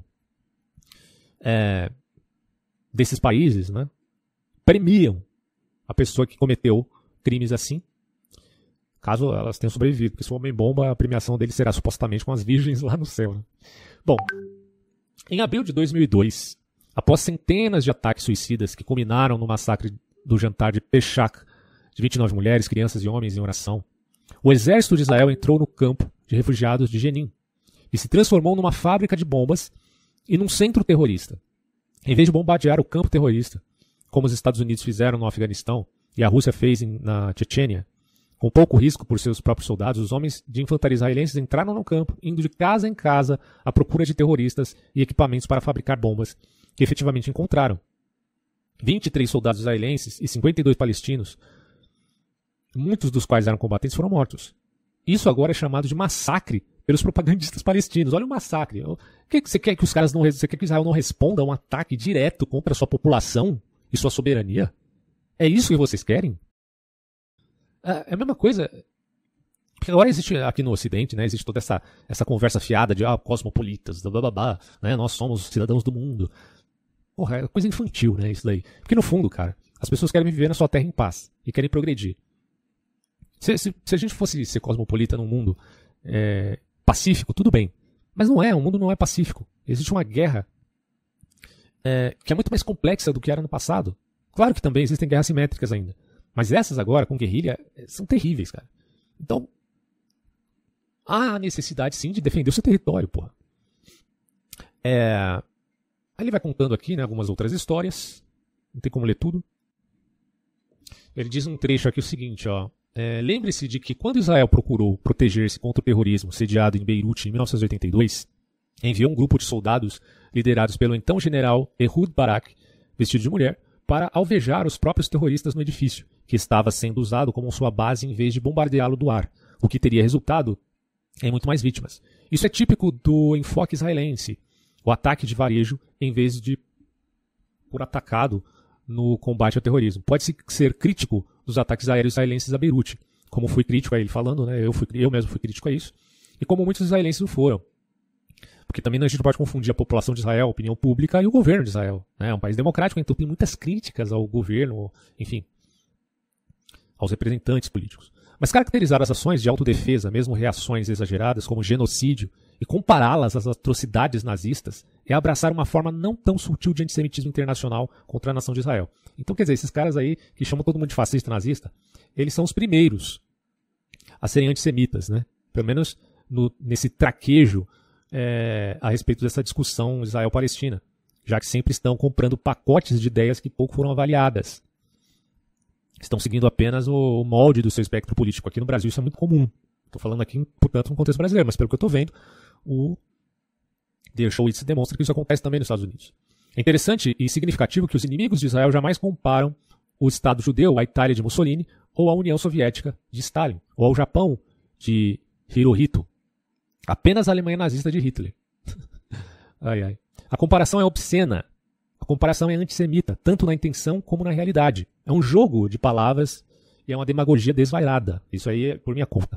desses países, né, premiam a pessoa que cometeu crimes assim. caso elas tenham sobrevivido, porque se o Homem-Bomba, a premiação dele será supostamente com as virgens lá no céu. Né? Bom, em abril de 2002, após centenas de ataques suicidas que culminaram no massacre do jantar de Peshach, de 29 mulheres, crianças e homens em oração, o exército de Israel entrou no campo de refugiados de Jenin e se transformou numa fábrica de bombas e num centro terrorista. Em vez de bombardear o campo terrorista, como os Estados Unidos fizeram no Afeganistão e a Rússia fez na Chechênia, com pouco risco por seus próprios soldados, os homens de infantaria israelenses entraram no campo, indo de casa em casa à procura de terroristas e equipamentos para fabricar bombas, que efetivamente encontraram. 23 soldados israelenses e 52 palestinos, muitos dos quais eram combatentes, foram mortos. Isso agora é chamado de massacre pelos propagandistas palestinos. Olha o massacre. Você quer que os caras você quer que Israel não responda a um ataque direto contra a sua população e sua soberania? É isso que vocês querem? É a mesma coisa. Porque agora existe aqui no Ocidente, né, existe toda essa conversa fiada de cosmopolitas, blá, blá, blá, né, nós somos cidadãos do mundo. Porra, é coisa infantil, né, isso daí. Porque no fundo, cara, as pessoas querem viver na sua terra em paz e querem progredir. Se a gente fosse ser cosmopolita num mundo pacífico, tudo bem. Mas não é, o mundo não é pacífico. Existe uma guerra que é muito mais complexa do que era no passado. Claro que também existem guerras simétricas ainda. Mas essas agora, com guerrilha, são terríveis, cara. Então, há necessidade sim de defender o seu território, porra. Aí ele vai contando aqui, né, algumas outras histórias. Não tem como ler tudo. Ele diz um trecho aqui o seguinte, ó. Lembre-se de que quando Israel procurou proteger-se contra o terrorismo sediado em Beirute em 1982, enviou um grupo de soldados liderados pelo então general Ehud Barak, vestido de mulher, para alvejar os próprios terroristas no edifício, que estava sendo usado como sua base em vez de bombardeá-lo do ar, o que teria resultado em muito mais vítimas. Isso é típico do enfoque israelense, o ataque de varejo em vez de por atacado no combate ao terrorismo. Pode-se ser crítico dos ataques aéreos israelenses a Beirute, como fui crítico a ele falando, né? Eu mesmo fui crítico a isso, e como muitos israelenses o foram. Porque também a gente não pode confundir a população de Israel, a opinião pública e o governo de Israel. É um país democrático, então tem muitas críticas ao governo, enfim, aos representantes políticos. Mas caracterizar as ações de autodefesa, mesmo reações exageradas como genocídio, e compará-las às atrocidades nazistas, é abraçar uma forma não tão sutil de antissemitismo internacional contra a nação de Israel. Então, quer dizer, esses caras aí que chamam todo mundo de fascista nazista, eles são os primeiros a serem antissemitas, né? Pelo menos nesse traquejo a respeito dessa discussão Israel-Palestina, já que sempre estão comprando pacotes de ideias que pouco foram avaliadas. Estão seguindo apenas o molde do seu espectro político. Aqui no Brasil isso é muito comum. Estou falando aqui, portanto, no contexto brasileiro, mas pelo que eu estou vendo, o Dershowitz demonstra que isso acontece também nos Estados Unidos. É interessante e significativo que os inimigos de Israel jamais comparam o Estado judeu à Itália de Mussolini, ou à União Soviética de Stalin, ou ao Japão de Hirohito. Apenas a Alemanha nazista de Hitler. Ai, ai. A comparação é obscena. A comparação é antissemita, tanto na intenção como na realidade. É um jogo de palavras e é uma demagogia desvairada. Isso aí é por minha conta.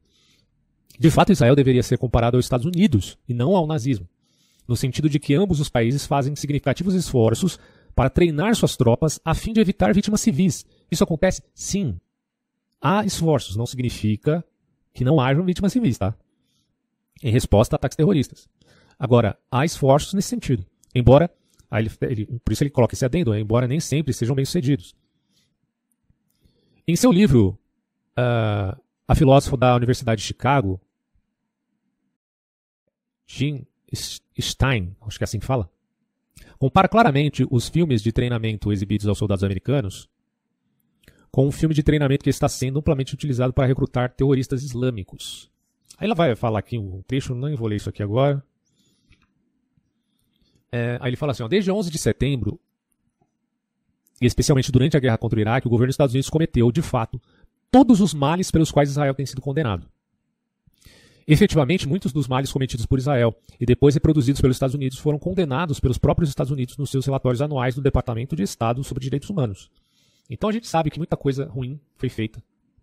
De fato, Israel deveria ser comparado aos Estados Unidos e não ao nazismo, no sentido de que ambos os países fazem significativos esforços para treinar suas tropas a fim de evitar vítimas civis. Isso acontece? Sim. Há esforços, não significa que não hajam vítimas civis, tá? Em resposta a ataques terroristas. Agora, há esforços nesse sentido. Embora, por isso ele coloca esse adendo, embora nem sempre sejam bem-sucedidos. Em seu livro, a filósofa da Universidade de Chicago, Jean Stein, acho que é assim que fala, compara claramente os filmes de treinamento exibidos aos soldados americanos com um filme de treinamento que está sendo amplamente utilizado para recrutar terroristas islâmicos. Aí ela vai falar aqui um trecho, não vou ler isso aqui agora. Aí ele fala assim, desde 11 de setembro, e especialmente durante a guerra contra o Iraque, o governo dos Estados Unidos cometeu, de fato, todos os males pelos quais Israel tem sido condenado. Efetivamente, muitos dos males cometidos por Israel e depois reproduzidos pelos Estados Unidos foram condenados pelos próprios Estados Unidos nos seus relatórios anuais do Departamento de Estado sobre Direitos Humanos. Então a gente sabe que muita coisa ruim foi feita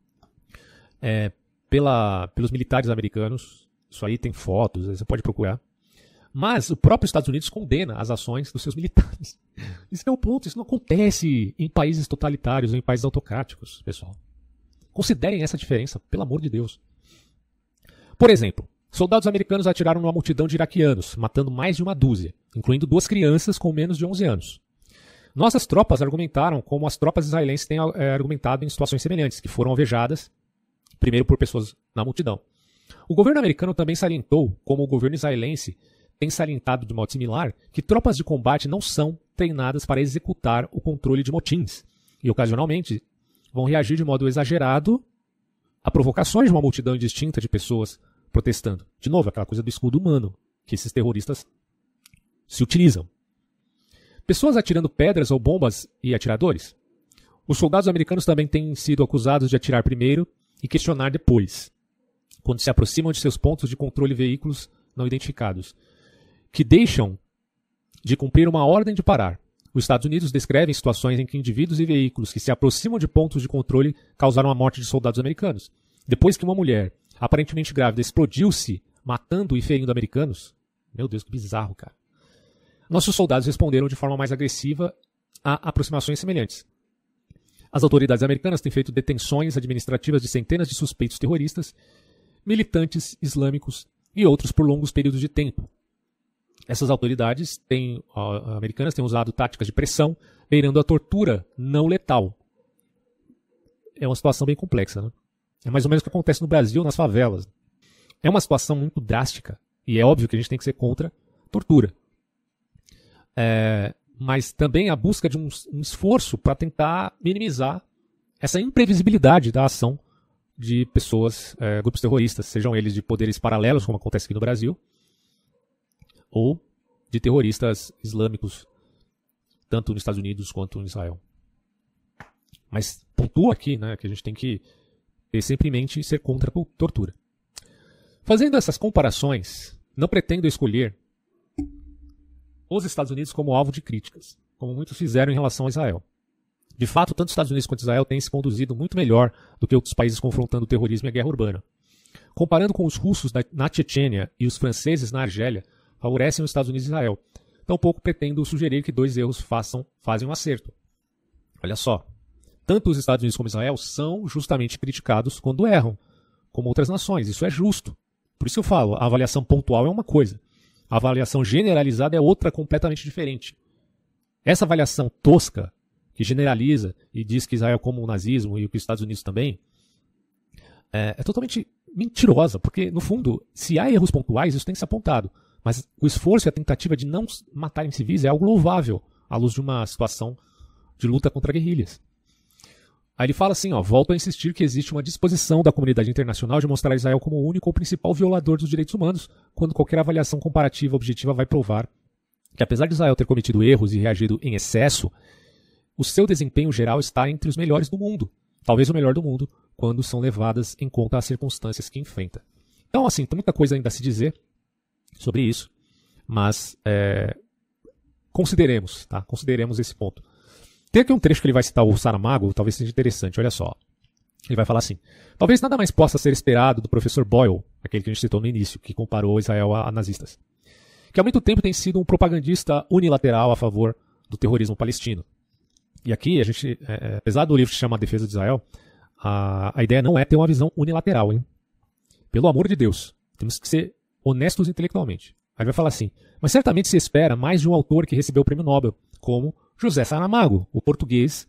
pelos militares americanos. Isso aí tem fotos, você pode procurar. Mas o próprio Estados Unidos condena as ações dos seus militares. Isso é o ponto, isso não acontece em países totalitários ou em países autocráticos, pessoal. Considerem essa diferença, pelo amor de Deus. Por exemplo, soldados americanos atiraram numa multidão de iraquianos, matando mais de uma dúzia, incluindo 2 crianças com menos de 11 anos. Nossas tropas argumentaram como as tropas israelenses têm argumentado em situações semelhantes, que foram alvejadas, primeiro por pessoas na multidão. O governo americano também salientou, como o governo israelense tem salientado de modo similar, que tropas de combate não são treinadas para executar o controle de motins, e ocasionalmente vão reagir de modo exagerado a provocações de uma multidão indistinta de pessoas protestando. De novo, aquela coisa do escudo humano, que esses terroristas se utilizam. Pessoas atirando pedras ou bombas e atiradores. Os soldados americanos também têm sido acusados de atirar primeiro e questionar depois, quando se aproximam de seus pontos de controle veículos não identificados, que deixam de cumprir uma ordem de parar. Os Estados Unidos descrevem situações em que indivíduos e veículos que se aproximam de pontos de controle causaram a morte de soldados americanos. Depois que uma mulher, aparentemente grávida, explodiu-se, matando e ferindo americanos. Meu Deus, que bizarro, cara. Nossos soldados responderam de forma mais agressiva a aproximações semelhantes. As autoridades americanas têm feito detenções administrativas de centenas de suspeitos terroristas, militantes islâmicos e outros por longos períodos de tempo. Essas autoridades americanas têm usado táticas de pressão, beirando a tortura não letal. É uma situação bem complexa, né? É mais ou menos o que acontece no Brasil, nas favelas. É uma situação muito drástica, e é óbvio que a gente tem que ser contra tortura. Mas também a busca de um esforço para tentar minimizar essa imprevisibilidade da ação de pessoas, grupos terroristas, sejam eles de poderes paralelos, como acontece aqui no Brasil, ou de terroristas islâmicos, tanto nos Estados Unidos quanto em Israel. Mas pontua aqui, né, que a gente tem que ter sempre em mente ser contra a tortura. Fazendo essas comparações, não pretendo escolher os Estados Unidos como alvo de críticas, como muitos fizeram em relação a Israel. De fato, tanto os Estados Unidos quanto Israel têm se conduzido muito melhor do que outros países confrontando o terrorismo e a guerra urbana. Comparando com os russos na Chechênia e os franceses na Argélia, favorecem os Estados Unidos e Israel. Tampouco pretendo sugerir que 2 erros fazem um acerto. Olha só, tanto os Estados Unidos como Israel são justamente criticados quando erram, como outras nações. Isso é justo. Por isso eu falo, a avaliação pontual é uma coisa. A avaliação generalizada é outra completamente diferente. Essa avaliação tosca, que generaliza e diz que Israel é como o nazismo e que os Estados Unidos também, é totalmente mentirosa, porque, no fundo, se há erros pontuais, isso tem que ser apontado. Mas o esforço e a tentativa de não matarem civis é algo louvável à luz de uma situação de luta contra guerrilhas. Aí ele fala assim, volto a insistir que existe uma disposição da comunidade internacional de mostrar Israel como o único ou principal violador dos direitos humanos, quando qualquer avaliação comparativa objetiva vai provar que, apesar de Israel ter cometido erros e reagido em excesso, o seu desempenho geral está entre os melhores do mundo, talvez o melhor do mundo, quando são levadas em conta as circunstâncias que enfrenta. Então, assim, tem muita coisa ainda a se dizer sobre isso, mas consideremos esse ponto. Tem aqui um trecho que ele vai citar o Saramago, talvez seja interessante, olha só. Ele vai falar assim: talvez nada mais possa ser esperado do professor Boyle, aquele que a gente citou no início, que comparou Israel a nazistas, que há muito tempo tem sido um propagandista unilateral a favor do terrorismo palestino. E aqui, a gente, apesar do livro se chamar Defesa de Israel, a ideia não é ter uma visão unilateral, hein? Pelo amor de Deus, temos que ser honestos intelectualmente. Aí ele vai falar assim: mas certamente se espera mais de um autor que recebeu o prêmio Nobel, como José Saramago, o português,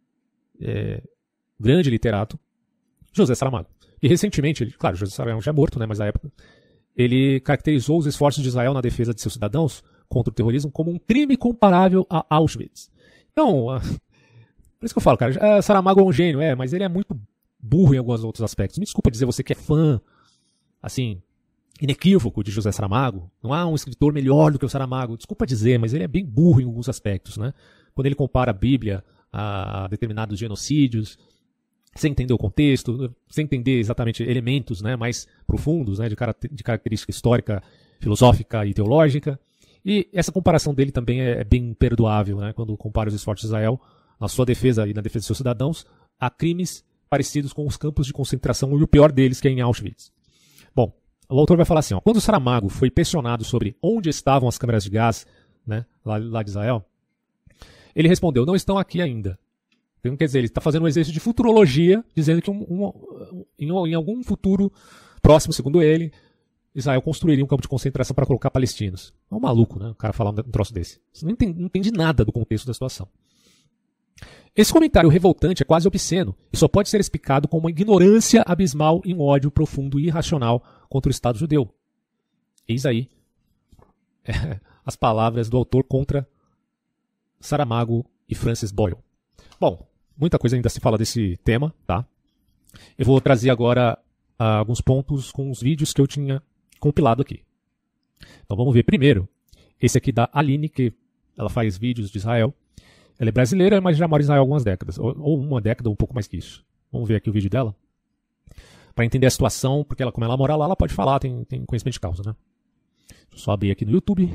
grande literato, José Saramago. E recentemente, claro, José Saramago já é morto, né, mas na época, ele caracterizou os esforços de Israel na defesa de seus cidadãos contra o terrorismo como um crime comparável a Auschwitz. Então, por isso que eu falo, cara, Saramago é um gênio, mas ele é muito burro em alguns outros aspectos. Me desculpa dizer você que é fã, assim, inequívoco de José Saramago. Não há um escritor melhor do que o Saramago. Desculpa dizer, mas ele é bem burro em alguns aspectos, né? Quando ele compara a Bíblia a determinados genocídios, sem entender o contexto, sem entender exatamente elementos, né, mais profundos, né, de característica histórica, filosófica e teológica. E essa comparação dele também é bem imperdoável, né, quando compara os esforços de Israel na sua defesa e na defesa de seus cidadãos a crimes parecidos com os campos de concentração e o pior deles, que é em Auschwitz. Bom, o autor vai falar assim, quando Saramago foi questionado sobre onde estavam as câmeras de gás, né, lá de Israel, ele respondeu: não estão aqui ainda. Então, quer dizer, ele está fazendo um exercício de futurologia, dizendo que em algum futuro próximo, segundo ele, Israel construiria um campo de concentração para colocar palestinos. É um maluco, né? O cara falar um troço desse. Você não entende nada do contexto da situação. Esse comentário revoltante é quase obsceno e só pode ser explicado com uma ignorância abismal e um ódio profundo e irracional contra o Estado judeu. Eis aí as palavras do autor contra Saramago e Francis Boyle. Bom, muita coisa ainda se fala desse tema, tá? Eu vou trazer agora alguns pontos com os vídeos que eu tinha compilado aqui. Então vamos ver primeiro esse aqui da Aline, que ela faz vídeos de Israel. Ela é brasileira, mas já mora em Israel há algumas décadas, ou uma década ou um pouco mais que isso. Vamos ver aqui o vídeo dela para entender a situação, porque ela, como ela mora lá, ela pode falar, tem conhecimento de causa, né? Deixa eu só abrir aqui no YouTube.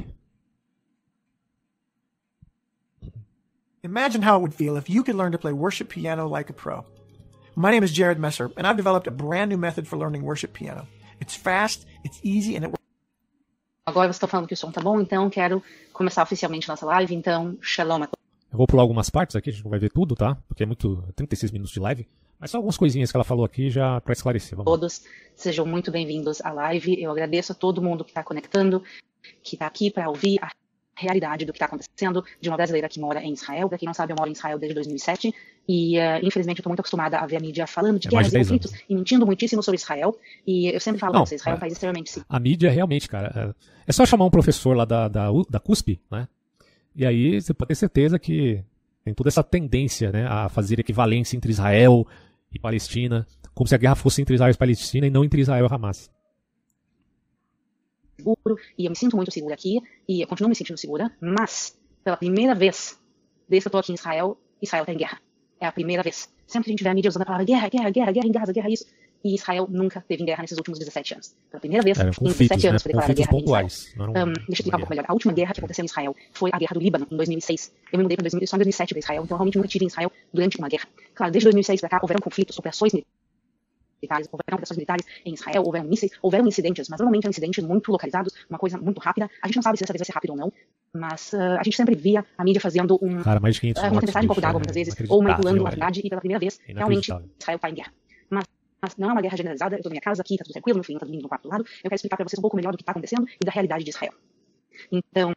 Imagine how it would feel if you could learn to play worship piano like a pro. My name is Jared Messer, and I've developed a brand new method for learning worship piano. It's fast, it's easy, and it works. Agora você está falando que o som tá bom, então quero começar oficialmente nossa live. Então, shalom a todos. Eu vou pular algumas partes aqui, a gente não vai ver tudo, tá? Porque é 36 minutos de live. Mas só algumas coisinhas que ela falou aqui já para esclarecer. Vamos todos, sejam muito bem-vindos à live. Eu agradeço a todo mundo que está conectando, que está aqui para ouvir a realidade do que está acontecendo de uma brasileira que mora em Israel. Para quem não sabe, eu moro em Israel desde 2007 e, infelizmente, eu estou muito acostumada a ver a mídia falando de guerras e conflitos e mentindo muitíssimo sobre Israel. E eu sempre falo para vocês, Israel é um país extremamente seguro. A mídia realmente, cara, é só chamar um professor lá da CUSP, né? E aí você pode ter certeza que tem toda essa tendência, né, a fazer equivalência entre Israel e Palestina, como se a guerra fosse entre Israel e Palestina e não entre Israel e Hamas. Seguro, e eu me sinto muito segura aqui, e eu continuo me sentindo segura, mas, pela primeira vez, desde que eu estou aqui em Israel, Israel está em guerra. É a primeira vez. Sempre que a gente vê a mídia usando a palavra guerra em Gaza, guerra isso, e Israel nunca teve em guerra nesses últimos 17 anos. Pela primeira vez, em 17 anos, foi declarada guerra em Israel. Deixa eu explicar um pouco melhor. A última guerra que aconteceu em Israel foi a Guerra do Líbano, em 2006. Eu me mudei só em 2007 para Israel, então eu realmente nunca estive em Israel durante uma guerra. Claro, desde 2006 para cá, houveram conflitos, operações militares em Israel, houveram mísseis, houveram incidentes, mas normalmente eram incidentes muito localizados, uma coisa muito rápida. A gente não sabe se dessa vez vai ser rápido ou não, mas a gente sempre via a mídia fazendo mais de 500 uma tempestade em copo d'água, muitas vezes, ou manipulando a verdade, e pela primeira vez, realmente, Israel está em guerra. Mas não é uma guerra generalizada, eu estou na minha casa aqui, está tudo tranquilo, meu filho está dormindo no quarto do lado, eu quero explicar para vocês um pouco melhor do que está acontecendo e da realidade de Israel. Então,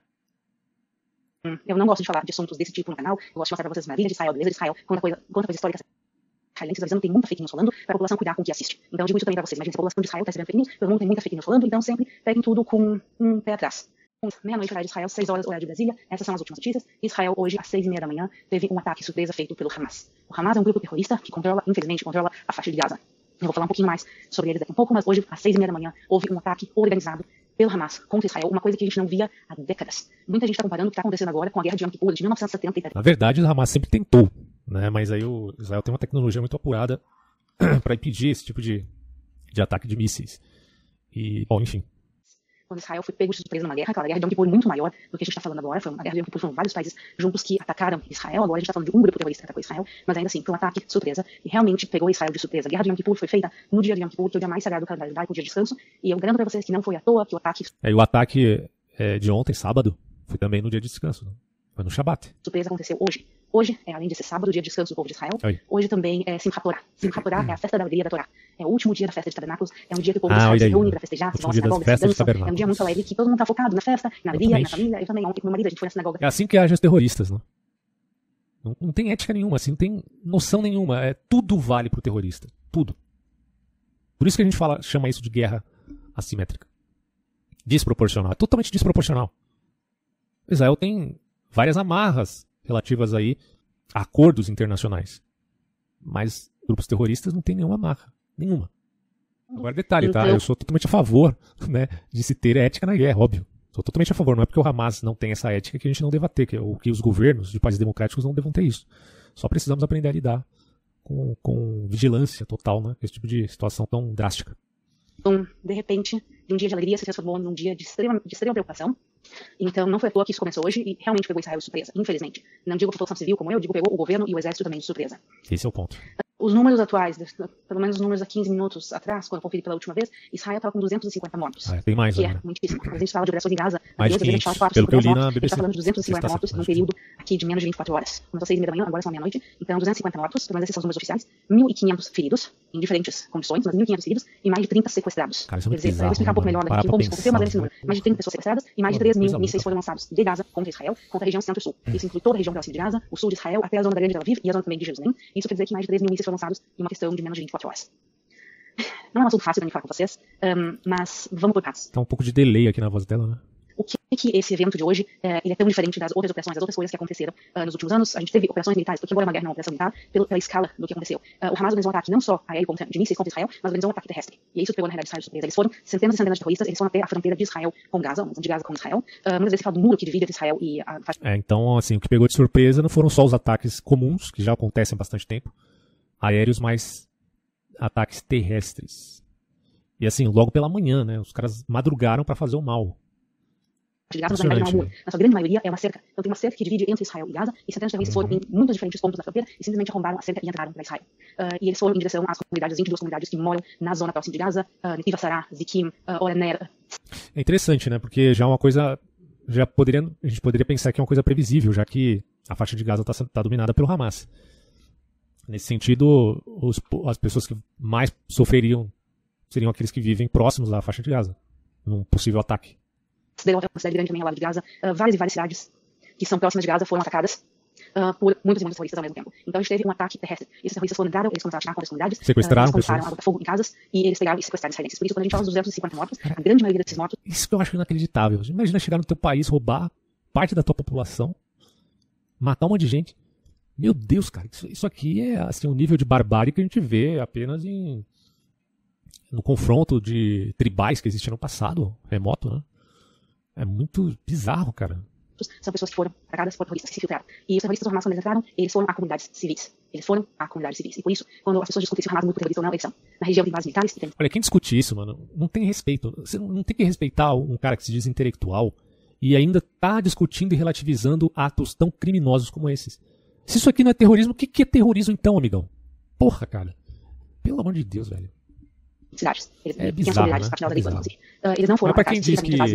eu não gosto de falar de assuntos desse tipo no canal, eu gosto de mostrar para vocês a maravilha de Israel, a beleza de Israel, quanta coisa histórica israelenses avisando, tem muita fake news falando, para a população cuidar com o que assiste. Então eu digo isso também para vocês, imagina se a população de Israel está recebendo fake news, todo mundo tem muita fake news falando, então sempre peguem tudo com um pé atrás. Meia-noite, horário de Israel, 6 horas, horário de Brasília, essas são as últimas notícias. Israel, hoje, às 6h30 da manhã, teve um ataque surpresa feito pelo Hamas. O Hamas é um grupo terrorista que infelizmente controla a faixa de Gaza. Eu vou falar um pouquinho mais sobre eles daqui a pouco, mas hoje, às 6h30 da manhã, houve um ataque organizado pelo Hamas contra Israel, uma coisa que a gente não via há décadas. Muita gente está comparando o que está acontecendo agora com a guerra de Yom Kippur de 1970. Na verdade, o Hamas sempre tentou, né? Mas aí o Israel tem uma tecnologia muito apurada para impedir esse tipo de ataque de mísseis. E, bom, enfim. Quando Israel foi pego de surpresa numa guerra, aquela guerra de Yom Kippur muito maior do que a gente está falando agora, foi uma guerra de Yom Kippur, foram vários países juntos que atacaram Israel, agora a gente está falando de um grupo terrorista que atacou Israel, mas ainda assim, foi um ataque surpresa e realmente pegou Israel de surpresa. A guerra de Yom Kippur foi feita no dia de Yom Kippur, que é o dia mais sagrado do calendário judaico, o dia de descanso, e eu garanto para vocês que não foi à toa que o ataque... E o ataque de ontem, sábado, foi também no dia de descanso, né? Foi no Shabat. Surpresa aconteceu hoje. Hoje, além de ser sábado, dia de descanso do povo de Israel, hoje também é Simchat Torah. Simchat Torah é a festa da alegria da Torá. É o último dia da festa de tabernáculos, é um dia que o povo de Israel se reúne para festejar, se vão à sinagoga, se dançam. É um dia muito alegre que todo mundo está focado na festa, na alegria, na família. Eu também, ontem com meu marido, a gente foi na sinagoga. É assim que agem os terroristas, né? Não tem ética nenhuma, assim, não tem noção nenhuma. Tudo vale pro terrorista. Tudo. Por isso que a gente chama isso de guerra assimétrica. Desproporcional. É totalmente desproporcional. Israel tem várias amarras relativas aí a acordos internacionais. Mas grupos terroristas não tem nenhuma amarra. Nenhuma. Agora detalhe, tá? Eu sou totalmente a favor, né, de se ter ética na guerra, óbvio. Sou totalmente a favor. Não é porque o Hamas não tem essa ética que a gente não deva ter, ou que os governos de países democráticos não devam ter isso. Só precisamos aprender a lidar com vigilância total, né? Esse tipo de situação tão drástica. Então, de repente, de um dia de alegria se transformou num dia de extrema preocupação. Então, não foi à toa que isso começou hoje e realmente pegou Israel de surpresa, infelizmente. Não digo a população civil como eu, digo pegou o governo e o exército também de surpresa. Esse é o ponto. Os números atuais, pelo menos os números há 15 minutos atrás, quando eu conferi pela última vez, Israel estava com 250 mortos. Tem mais, que é muitíssimo. A gente fala de operações em Gaza, mais de 500, pelo que eu li na BBC. A gente está falando de 250 mortos num período aqui de menos de 24 horas. Começou às 6h30 da manhã, agora são meia-noite. Então, 250 mortos, pelo menos esses são os números oficiais. 1.500 feridos, em diferentes condições, mas 1.500 feridos e mais de 30 sequestrados. Cara, isso é muito Quer dizer, bizarro, eu vou explicar um pouco melhor daqui como isso aconteceu, mas é esse número. Mais de 30 pessoas sequestradas e mais de 3.000 mísseis foram lançados de Gaza contra Israel, contra a região centro-sul. Isso inclui toda a região próxima de Gaza, o sul de Israel, até a zona da Grande Tel Aviv e a zona também de Jerusalém. Isso quer dizer que mais de 3.000 mísseis foram lançados em uma questão de menos de 24 horas. Não é um assunto fácil pra mim falar com vocês, mas vamos por partes. Tá um pouco de delay aqui na voz dela, né? O que esse evento de hoje ele é tão diferente das outras operações, das outras coisas que aconteceram nos últimos anos? A gente teve operações militares, porque embora uma guerra não é uma operação militar, pela escala do que aconteceu. O Hamas organizou um ataque não só aéreo de mísseis contra Israel, mas organizou um ataque terrestre. E isso pegou na realidade Israel de surpresa. Eles foram centenas e centenas de terroristas, eles foram até a fronteira de Israel com Gaza, de Gaza com Israel. Muitas vezes se fala do muro que divide Israel e a faixa. Então, assim, o que pegou de surpresa não foram só os ataques comuns, que já acontecem há bastante tempo, aéreos, mas ataques terrestres. E assim, logo pela manhã, né? Os caras madrugaram para fazer o mal. De Gaza, na sua grande maioria, é uma cerca. Então tem uma cerca que divide entre Israel e Gaza, e centenas de terroristas foram em muitos diferentes pontos da fronteira e simplesmente arrombaram a cerca e entraram para Israel. E eles foram em direção às comunidades, 22 comunidades que moram na zona próxima de Gaza, Netiv Sarah, Zikim, Oraner. É interessante, né? Porque já é uma coisa. A gente poderia pensar que é uma coisa previsível, já que a faixa de Gaza está dominada pelo Hamas. Nesse sentido, as pessoas que mais sofreriam seriam aqueles que vivem próximos da faixa de Gaza, num possível ataque. Uma cidade grande também ao lado de Gaza, várias e várias cidades que são próximas de Gaza foram atacadas por muitos e muitos terroristas ao mesmo tempo. Então a gente teve um ataque terrestre. Esses terroristas foram entraram, eles começaram a atirar contra as comunidades, sequestraram eles começaram a botar fogo em casas e eles pegaram e sequestraram israelenses. Por isso, quando a gente fala dos 250 mortos, a grande maioria desses mortos... Isso que eu acho inacreditável. Imagina chegar no teu país, roubar parte da tua população, matar um monte de gente. Meu Deus, cara, isso aqui é assim, um nível de barbárie que a gente vê apenas no confronto de tribais que existia no passado, remoto, né? É muito bizarro, cara. São pessoas que foram atacadas por terroristas que se infiltraram. E os terroristas do Hamas, quando eles entraram, eles foram a comunidades civis. E por isso, quando as pessoas discutem se o Hamas é muito terrorista ou não, eles são. Na região tem bases militares. Olha, quem discute isso, mano, não tem respeito. Você não tem que respeitar um cara que se diz intelectual e ainda tá discutindo e relativizando atos tão criminosos como esses. Se isso aqui não é terrorismo, o que é terrorismo então, amigão? Porra, cara. Pelo amor de Deus, velho. Cidades. Eles é bizarro, né? Eles não foram para quem diz que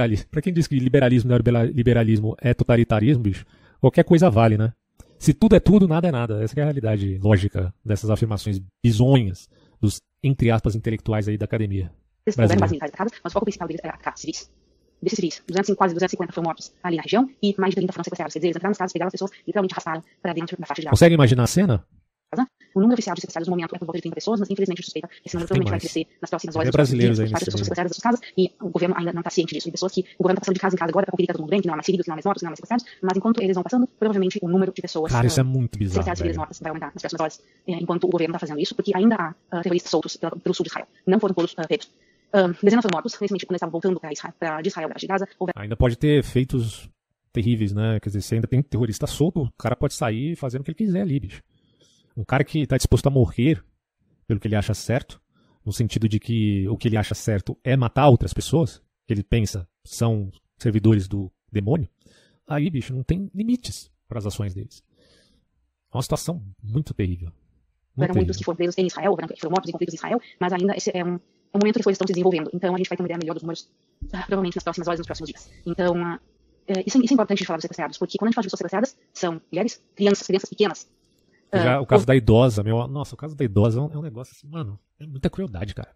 neoliberalismo é totalitarismo, bicho, qualquer coisa vale, né? Se tudo é tudo, nada é nada. Essa é a realidade lógica dessas afirmações bizonhas dos, entre aspas, intelectuais aí da academia brasileira. Mas o foco principal deles era atacar civis. Desses civis, quase 250 foram mortos ali na região e mais de 30 foram sequestrados. Quer dizer, eles entraram nas casas, pegaram as pessoas e literalmente arrastaram para dentro da faixa de Gaza. Consegue imaginar a cena? O número oficial de sequestrados no momento é por volta de 30 pessoas, mas infelizmente a gente suspeita que esse número provavelmente vai crescer nas próximas horas. Brasileiros aí, pessoas foram sequestradas das suas casas e o governo ainda não está ciente disso. E pessoas que o governo está passando de casa em casa agora para conferir que tá todo mundo bem, que não há mais feridos, que não há mais mortos, que não há mais sequestrados, mas enquanto eles vão passando, provavelmente o número de pessoas isso é muito bizarro, sequestradas e mortas vai aumentar nas próximas horas, enquanto o governo está fazendo isso, porque ainda há terroristas soltos pelo sul de Israel. Não foram todos presos. Dezenas foram mortos, recentemente, quando eles estavam voltando de Israel, de Gaza. Ainda pode ter efeitos terríveis, né? Quer dizer, se ainda tem terrorista solto, o cara pode sair fazendo o que ele quiser ali, bicho. Um cara que está disposto a morrer pelo que ele acha certo, no sentido de que o que ele acha certo é matar outras pessoas, que ele pensa são servidores do demônio, aí, bicho, não tem limites para as ações deles. É uma situação muito terrível. Eram muitos que foram presos em Israel, que foram mortos em conflitos em Israel, mas ainda esse é um momento que as coisas estão se desenvolvendo. Então a gente vai ter uma ideia melhor dos números, provavelmente nas próximas horas, nos próximos dias. Então, isso é importante de falar dos sequestrados, porque quando a gente fala de pessoas sequestradas, são mulheres, crianças pequenas. Já o caso da idosa, nossa, o caso da idosa é um negócio assim, mano, é muita crueldade, cara.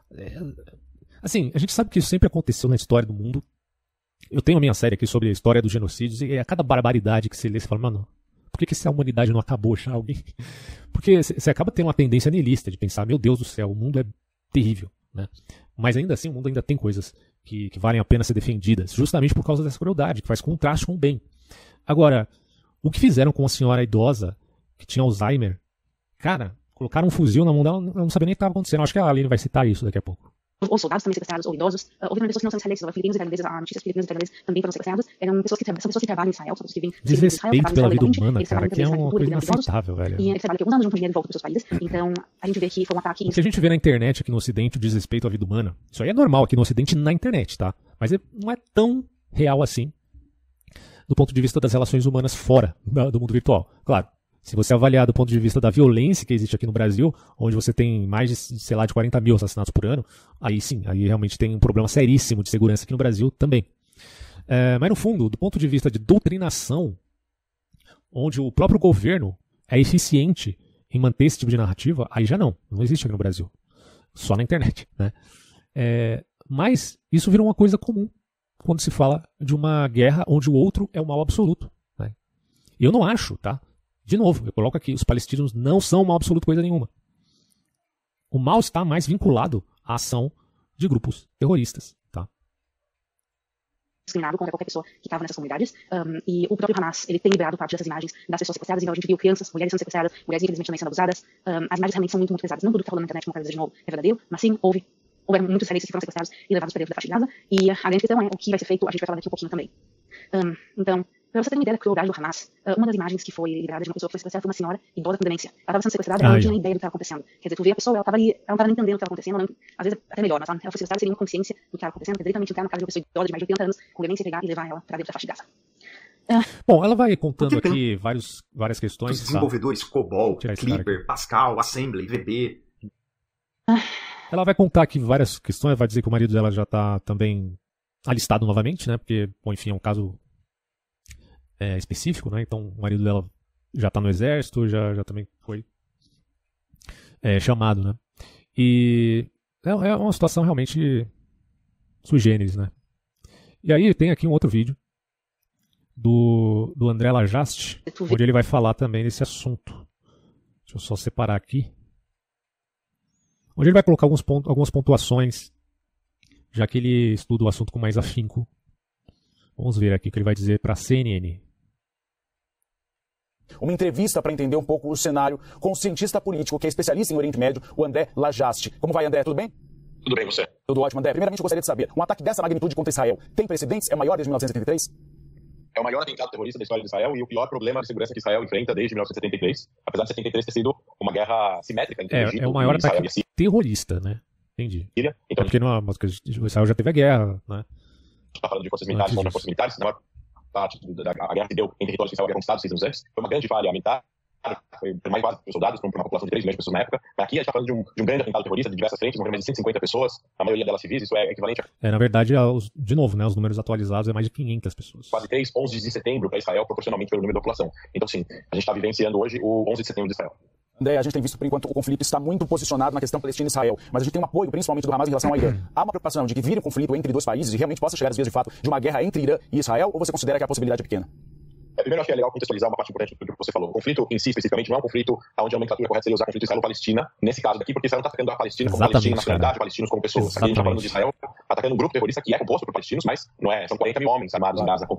Assim, a gente sabe que isso sempre aconteceu na história do mundo. Eu tenho a minha série aqui sobre a história dos genocídios e a cada barbaridade que você lê, você fala, mano, por que essa humanidade não acabou já, alguém? Porque você acaba tendo uma tendência nihilista de pensar, meu Deus do céu, o mundo é terrível, né? Mas ainda assim, o mundo ainda tem coisas que valem a pena ser defendidas, justamente por causa dessa crueldade, que faz contraste com o bem. Agora, o que fizeram com a senhora idosa que tinha Alzheimer, cara, colocaram um fuzil na mão dela, ela não sabia nem o que estava acontecendo. Acho que a Aline vai citar isso daqui a pouco. Ou soldados também sequestrados, ou idosos, ou pessoas que não são israelenses, filipinos e tailandeses, notícias filipinos e tailandeses também foram sequestrados, são pessoas que trabalham em Israel, são pessoas que vêm... Desrespeito pela vida humana, cara, que é uma coisa inaceitável, velho. E eles trabalham aqui alguns anos, juntam dinheiro e voltam para os seus países, então a gente vê que foi um ataque... O que a gente vê na internet aqui no Ocidente, o desrespeito à vida humana, isso aí é normal aqui no Ocidente na internet, tá? Mas não é tão real assim, do ponto de vista das relações humanas fora do mundo virtual. Claro, Se você avaliar do ponto de vista da violência que existe aqui no Brasil, onde você tem mais de, sei lá, de 40 mil assassinatos por ano, aí sim, aí realmente tem um problema seríssimo de segurança aqui no Brasil também. Mas no fundo, do ponto de vista de doutrinação, onde o próprio governo é eficiente em manter esse tipo de narrativa, aí já não existe aqui no Brasil. Só na internet, né? Mas isso virou uma coisa comum quando se fala de uma guerra onde o outro é o mal absoluto, né? Eu não acho, tá? De novo, eu coloco aqui, os palestinos não são o mal absoluto coisa nenhuma. O mal está mais vinculado à ação de grupos terroristas, tá? Discriminado contra qualquer pessoa que estava nessas comunidades, e o próprio Hamas, ele tem liberado parte dessas imagens das pessoas sequestradas, então a gente viu crianças, mulheres sendo sequestradas, mulheres infelizmente também sendo abusadas. As imagens realmente são muito, muito pesadas. Não tudo que está rolando na internet, como eu quero dizer de novo, é verdadeiro, mas sim, houveram muitos israelenses que foram sequestrados e levados para dentro da faixa de Gaza, e a grande questão é o que vai ser feito, a gente vai falar daqui um pouquinho também. Então, para você ter uma ideia da crueldade do Hamas, uma das imagens que foi liberada de uma pessoa que foi sequestrada foi uma senhora idosa com demência. Ela estava sendo sequestrada e ela não tinha nem ideia do que estava acontecendo. Quer dizer, tu vê a pessoa, ela não estava nem entendendo o que estava acontecendo, às vezes até melhor, mas ela foi sequestrada sem nenhuma consciência do que estava acontecendo, quer dizer, diretamente entrar na casa de uma pessoa idosa de mais de 80 anos com demência, pegar e levar ela para dentro da faixa de Gaza. Bom, ela vai contando aqui várias questões. Os desenvolvedores COBOL, Clipper, Pascal, Assembly, VB. Ela vai contar aqui várias questões, vai dizer que o marido dela já está também alistado novamente, né? Porque, bom, enfim, é um caso específico, né? Então o marido dela já está no exército, já também foi chamado, né? E é uma situação realmente sui generis, né? E aí tem aqui um outro vídeo do André Lajaste, onde ele vai falar também desse assunto. Deixa eu só separar aqui. Onde ele vai colocar algumas pontuações, já que ele estuda o assunto com mais afinco. Vamos ver aqui o que ele vai dizer para a CNN. Uma entrevista para entender um pouco o cenário com o cientista político que é especialista em Oriente Médio, o André Lajaste. Como vai, André? Tudo bem? Tudo bem, você? Tudo ótimo, André. Primeiramente, eu gostaria de saber, um ataque dessa magnitude contra Israel tem precedentes? É o maior desde 1973? É o maior atentado terrorista da história de Israel e o pior problema de segurança que Israel enfrenta desde 1973, apesar de 73 ter sido uma guerra simétrica entre o Egito é o maior e Israel ataque e a Síria. Terrorista, né? Entendi. Então, porque o Israel já teve a guerra, né? Está falando de forças militares contra forças militares, na maior parte da guerra que deu em territórios que Israel havia conquistado 6 anos antes, foi uma grande falha militar, foi mais quase mil soldados para uma população de 3 milhões de pessoas na época, mas aqui a gente está falando de um grande atentado terrorista de diversas frentes, morreram mais de 150 pessoas, a maioria delas civis, isso é equivalente a... na verdade, de novo, né, os números atualizados é mais de 500 pessoas. Quase 11 de setembro para Israel, proporcionalmente pelo número da população. Então sim, a gente está vivenciando hoje o 11 de setembro de Israel. André, a gente tem visto, por enquanto, o conflito está muito posicionado na questão Palestina e Israel, mas a gente tem um apoio, principalmente do Hamas, em relação ao Irã. Há uma preocupação de que vire um conflito entre dois países e realmente possa chegar às vias de fato de uma guerra entre Irã e Israel, ou você considera que a possibilidade é pequena? Primeiro, acho que é legal contextualizar uma parte importante do que você falou. O conflito em si, especificamente, não é um conflito onde a nomenclatura correta seria usar conflito Israelo-Palestina, nesse caso daqui, porque Israel não está atacando a Palestina como Palestina, nacionalidade, palestinos como pessoas. Aqui a gente está falando de Israel atacando um grupo terrorista que é composto por palestinos, mas não é, são 40 mil homens armados em Gaza com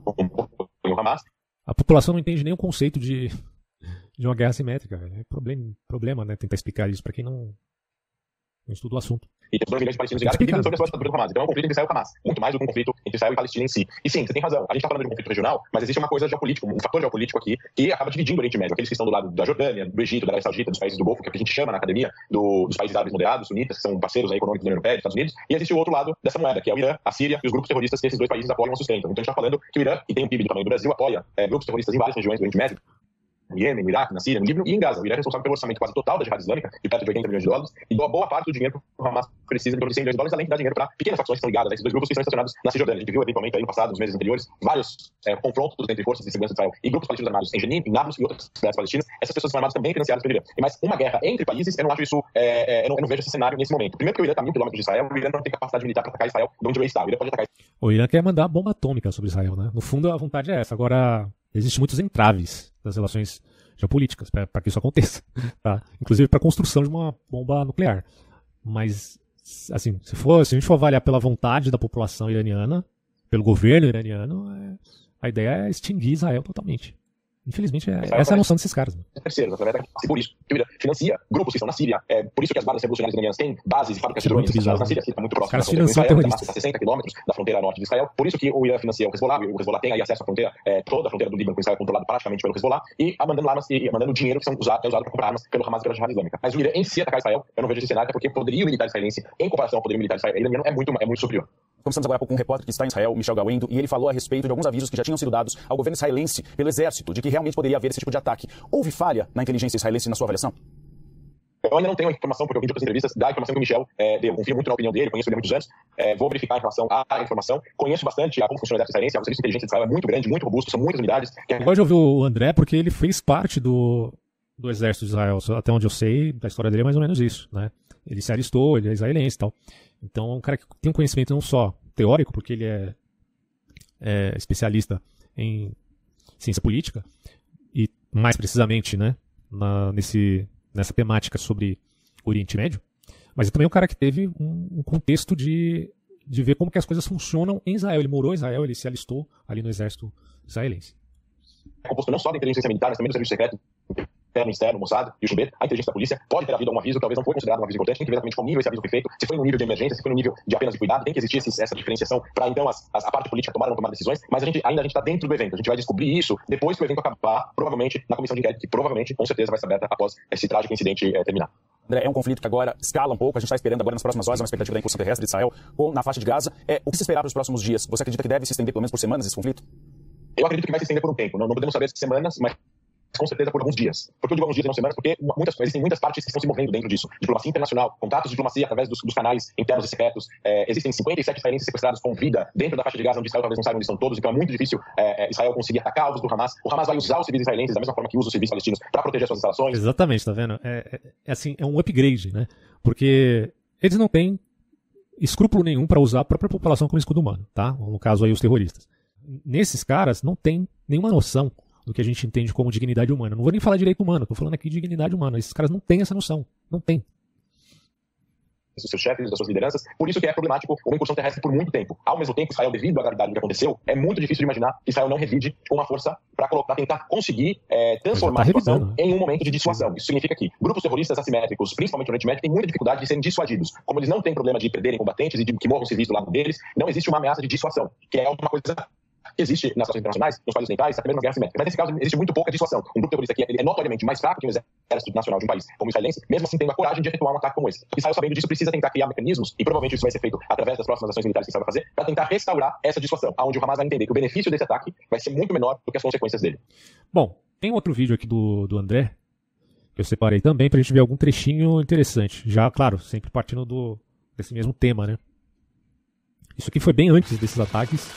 o Hamas. A população não entende nem o conceito de uma guerra simétrica. É problema, né? Tentar explicar isso para quem não estuda o assunto. E tem 2 milhões de palestinos em Gaza que vivem sob a sua ditadura do Hamas. Então é um conflito entre Israel e Hamas. Muito mais do que um conflito entre Israel e Palestina em si. E sim, você tem razão. A gente está falando de um conflito regional, mas existe uma coisa geopolítica, um fator geopolítico aqui, que acaba dividindo o Oriente Médio. Aqueles que estão do lado da Jordânia, do Egito, da Arábia Saudita, dos países do Golfo, que a gente chama na academia dos países árabes moderados, sunitas, que são parceiros econômicos da União Europeia, dos Estados Unidos. E existe o outro lado dessa moeda, que é o Irã, a Síria e os grupos terroristas que esses 2 países apoiam ou sustentam. Então a gente está falando que o Irã, que tem um PIB do tamanho do Brasil, apoia grupos terroristas em várias regiões do Oriente Médio. No Iêmen, no Iraque, na Síria, no Líbano e em Gaza. O Irã é responsável pelo orçamento quase total da Jihad Islâmica, de perto de 80 milhões de dólares, e boa parte do dinheiro que o Hamas precisa, em torno de 100 milhões de dólares, além de dar dinheiro para pequenas facções que estão ligadas a esses 2 grupos que estão estacionados na Cisjordânia. A gente viu, eventualmente, aí no passado, nos meses anteriores, vários confrontos entre forças de segurança de Israel e grupos palestinos armados em Jenin, em Nablus e outras cidades palestinas. Essas pessoas são armadas também financiadas pelo Irã. Mas uma guerra entre países, eu não acho isso, eu não vejo esse cenário nesse momento. Primeiro, porque o Irã está a 1000 quilômetros de Israel, o Irã não tem capacidade militar para atacar Israel de onde o Irã está. O Irã pode atacar. O Irã quer mandar bomba atômica sobre Israel, né? No fundo, a vontade é essa. Agora, existem muitos entraves das relações geopolíticas para que isso aconteça, tá? Inclusive para a construção de uma bomba nuclear. Mas, assim, se a gente for avaliar pela vontade da população iraniana, pelo governo iraniano, a ideia é extinguir Israel totalmente. Infelizmente, essa é a noção desses caras. Terceiro, por isso que o Irã financia grupos que estão na Síria. É por isso que as guardas revolucionárias iranianas têm bases e fábricas de drones na Síria, que está muito próximo da fronteira de Israel, está a 60 quilômetros da fronteira norte de Israel. Por isso que o Irã financia o Hezbollah. O Hezbollah tem aí acesso à fronteira, toda a fronteira do Líbano com Israel controlada praticamente pelo Hezbollah, e mandando armas e mandando dinheiro que é usado para comprar armas pelo Hamas e pela Jihad Islâmica. Mas o Irã em si atacar Israel, eu não vejo esse cenário, até porque o poderio militar israelense, em comparação ao poderio militar iraniano, é muito superior. Conversamos agora há pouco com um repórter que está em Israel, Michel Gawendo, e ele falou a respeito de alguns avisos que já tinham sido dados ao governo israelense pelo exército, de que realmente poderia haver esse tipo de ataque. Houve falha na inteligência israelense na sua avaliação? Eu ainda não tenho a informação, porque eu vi de outras entrevistas da informação que o Michel deu. Confio muito na opinião dele, conheço ele há muitos anos. Vou verificar em relação à informação. Conheço bastante como funciona o exército israelense. O serviço de inteligência de Israel é muito grande, muito robusto, são muitas unidades. Eu gosto de ouvir o André porque ele fez parte do exército de Israel. Até onde eu sei, da história dele é mais ou menos isso, né? Ele se alistou, ele é israelense e tal. Então é um cara que tem um conhecimento não só teórico, porque ele é especialista em ciência política, e mais precisamente, né, nessa temática sobre o Oriente Médio, mas é também um cara que teve um contexto de ver como que as coisas funcionam em Israel. Ele morou em Israel, ele se alistou ali no exército israelense. É composto não só da inteligência militar, mas também do serviço secreto, interno, externo, Mossad e o Shin Bet. A inteligência da polícia pode ter havido um aviso que talvez não foi considerado um aviso importante. Tem que ver exatamente qual nível esse aviso foi feito, se foi no nível de emergência, se foi no nível de apenas de cuidado. Tem que existir essa diferenciação para então a parte política tomar ou não tomar decisões, mas a gente está dentro do evento. A gente vai descobrir isso depois que o evento acabar, provavelmente na comissão de inquérito, que provavelmente, com certeza, vai ser aberta após esse trágico incidente terminar. André, é um conflito que agora escala um pouco. A gente está esperando agora nas próximas horas uma expectativa da incursão terrestre de Israel na faixa de Gaza. O que se esperar para os próximos dias? Você acredita que deve se estender pelo menos por semanas esse conflito? Eu acredito que vai se estender por um tempo. Não podemos saber se semanas, mas com certeza por alguns dias. Por que eu digo alguns dias e não semanas? Porque existem muitas partes que estão se movendo dentro disso. Diplomacia internacional, contatos de diplomacia através dos canais internos e secretos. Existem 57 israelenses sequestrados com vida dentro da faixa de Gaza, onde Israel talvez não saiba onde estão todos. Então é muito difícil Israel conseguir atacar alvos do Hamas. O Hamas vai usar os civis israelenses da mesma forma que usa os civis palestinos para proteger suas instalações. Exatamente, tá vendo? É um upgrade, né? Porque eles não têm escrúpulo nenhum para usar a própria população como escudo humano, tá? No caso aí os terroristas. Nesses caras não tem nenhuma noção do que a gente entende como dignidade humana. Não vou nem falar direito humano, estou falando aqui de dignidade humana. Esses caras não têm essa noção. Não tem. Dos seus chefes, das suas lideranças. Por isso que é problemático uma incursão terrestre por muito tempo. Ao mesmo tempo, Israel, devido à gravidade do que aconteceu, é muito difícil de imaginar que Israel não revide com uma força para tentar conseguir transformar a situação em um momento de dissuasão. Isso significa que grupos terroristas assimétricos, principalmente no Oriente Médio, têm muita dificuldade de serem dissuadidos. Como eles não têm problema de perderem combatentes e de que morram civis do lado deles, não existe uma ameaça de dissuasão, que é uma coisa que existe nas relações internacionais, nos países ocidentais, até mesmo na guerra assimétrica. Mas nesse caso existe muito pouca dissuasão. Um grupo terrorista que é notoriamente mais fraco que um exército nacional de um país como o israelense, mesmo assim tendo a coragem de efetuar um ataque como esse. Israel, sabendo disso, precisa tentar criar mecanismos, e provavelmente isso vai ser feito através das próximas ações militares que Israel vai fazer, para tentar restaurar essa dissuasão, onde o Hamas vai entender que o benefício desse ataque vai ser muito menor do que as consequências dele. Bom, tem outro vídeo aqui do André, que eu separei também, pra gente ver algum trechinho interessante. Já, claro, sempre partindo desse mesmo tema, né? Isso aqui foi bem antes desses ataques.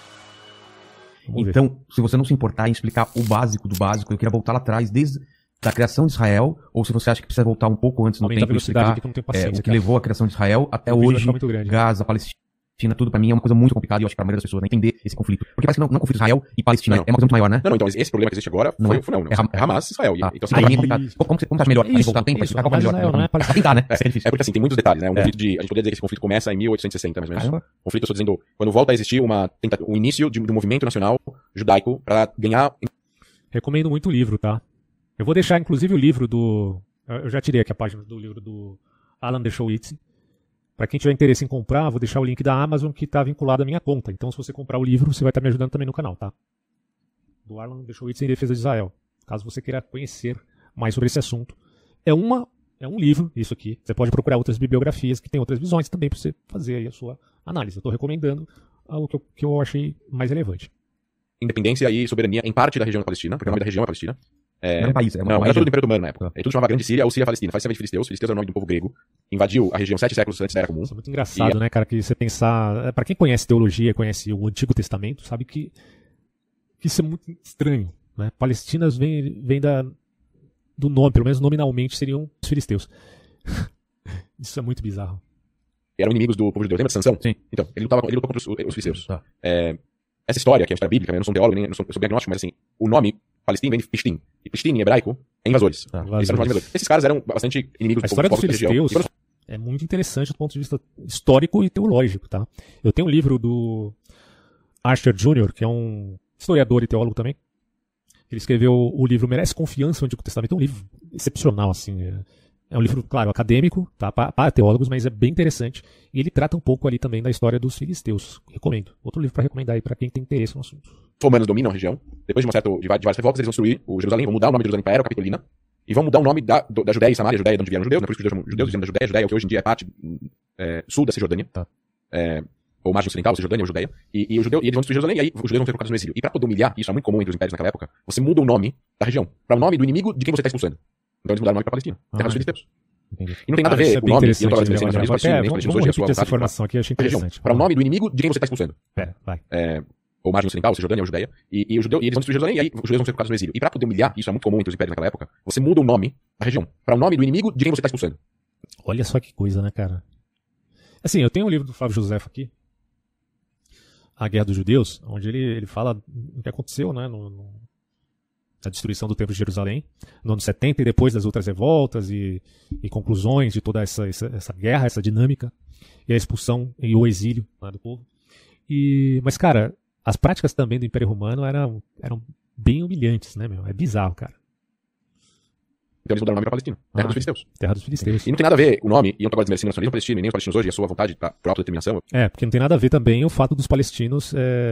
Então, se você não se importar em explicar o básico do básico, eu queria voltar lá atrás, desde a criação de Israel, ou se você acha que precisa voltar um pouco antes no tempo e explicar o que levou à criação de Israel até hoje, Gaza, Palestina, tudo pra mim é uma coisa muito complicada e eu acho que pra maioria das pessoas, né, entender esse conflito. Porque parece que não é conflito Israel e Palestina, é uma coisa muito maior, né? Não, então esse problema que existe agora é Hamas e Israel. Então, assim, é complicado. Como você acha melhor? Voltar no tempo, explicar qual é melhor? Pra tentar, né? É difícil. É porque assim, tem muitos detalhes, né? A gente poderia dizer que esse conflito começa em 1860, mais ou menos. O conflito, eu estou dizendo, quando volta a existir o início de um movimento nacional judaico para ganhar... Recomendo muito o livro, tá? Eu vou deixar, inclusive, o livro eu já tirei aqui a página do livro do Alan Dershowitz. Para quem tiver interesse em comprar, vou deixar o link da Amazon que está vinculado à minha conta. Então, se você comprar o livro, você vai estar me ajudando também no canal, tá? Do Alan Dershowitz em defesa de Israel. Caso você queira conhecer mais sobre esse assunto. É um livro, isso aqui. Você pode procurar outras bibliografias que tem outras visões também para você fazer aí a sua análise. Eu estou recomendando algo que eu achei mais relevante. Independência e soberania em parte da região da Palestina, porque o nome da região é Palestina. Não é um país, era tudo do Império Otomano na época. Tudo chamava Grande Síria ou Síria Palestina. Faz de filisteus. Filisteus era o nome do povo grego. Invadiu a região 7 séculos antes da Era Comum. Isso é muito engraçado, né, cara? Que você pensar... Pra quem conhece teologia, conhece o Antigo Testamento, sabe que isso é muito estranho, né? Palestinas vem do nome, pelo menos nominalmente seriam os filisteus. Isso é muito bizarro. Eram inimigos do povo judeu. Lembra de Sansão? Sim. Então, ele lutou contra os filisteus. Tá. Essa história, que é uma história bíblica, eu não sou um teólogo, eu sou diagnóstico, mas assim, o nome Palestina vem de Pishtim. E Pishtim, em hebraico, é invasores. Esses caras eram bastante inimigos do povo. A história dos filisteus é muito interessante do ponto de vista histórico e teológico, tá? Eu tenho um livro do Asher Jr., que é um historiador e teólogo também. Ele escreveu o livro Merece Confiança no Antigo Testamento. É um livro excepcional, assim. É um livro, claro, acadêmico, tá? Para teólogos, mas é bem interessante. E ele trata um pouco ali também da história dos filisteus. Recomendo. Outro livro para recomendar aí para quem tem interesse no assunto. Os romanos dominam a região. Depois de várias revoltas, eles vão destruir o Jerusalém, vão mudar o nome de Jerusalém para Era Capitolina. E vão mudar o nome da Judéia e Samaria. Judéia é de onde vieram os judeus, né? Por isso que os judeus chamam judeus dizendo da Judéia. Judéia é o que hoje em dia é parte sul da Cisjordânia. Tá. ou margem ocidental, ou seja, Jordânia ou Judeia, e eles vão destruir Jerusalém, e aí os judeus vão ser colocados no exílio. E para poder humilhar, isso é muito comum entre os impérios naquela época, você muda o nome da região, para o nome do inimigo de quem você está expulsando. Então eles mudaram o nome para Palestina, terra dos filisteus. Entendi. E não tem nada a ver o nome, e eu tô falando de Palestinos hoje, a sua essa informação aqui, eu achei interessante. Para o nome do inimigo de quem você está expulsando. Vai. Ou margem ocidental, ou seja, Jordânia ou Judeia, e eles vão destruir Jerusalém, e aí os judeus vão ser colocados no exílio. E para poder humilhar, isso é muito comum entre os impérios naquela época, você muda o nome da região, para o nome do inimigo de quem você está expulsando. Olha só que coisa, né, cara? Assim, eu tenho um livro do Flávio Josefo aqui, A Guerra dos Judeus, onde ele fala o que aconteceu, né, na destruição do Templo de Jerusalém, no ano 70, e depois das outras revoltas e conclusões de toda essa guerra, essa dinâmica, e a expulsão e o exílio, né, do povo. Mas, cara, as práticas também do Império Romano eram bem humilhantes, né, meu? É bizarro, cara. Então eles mudaram o nome para Palestina. Terra dos Filisteus. Terra dos Filisteus. E não tem nada a ver o nome, e eu não tô agora desmerecendo o nacionalismo palestino, nem os palestinos hoje, e a sua vontade por autodeterminação. Porque não tem nada a ver também o fato dos palestinos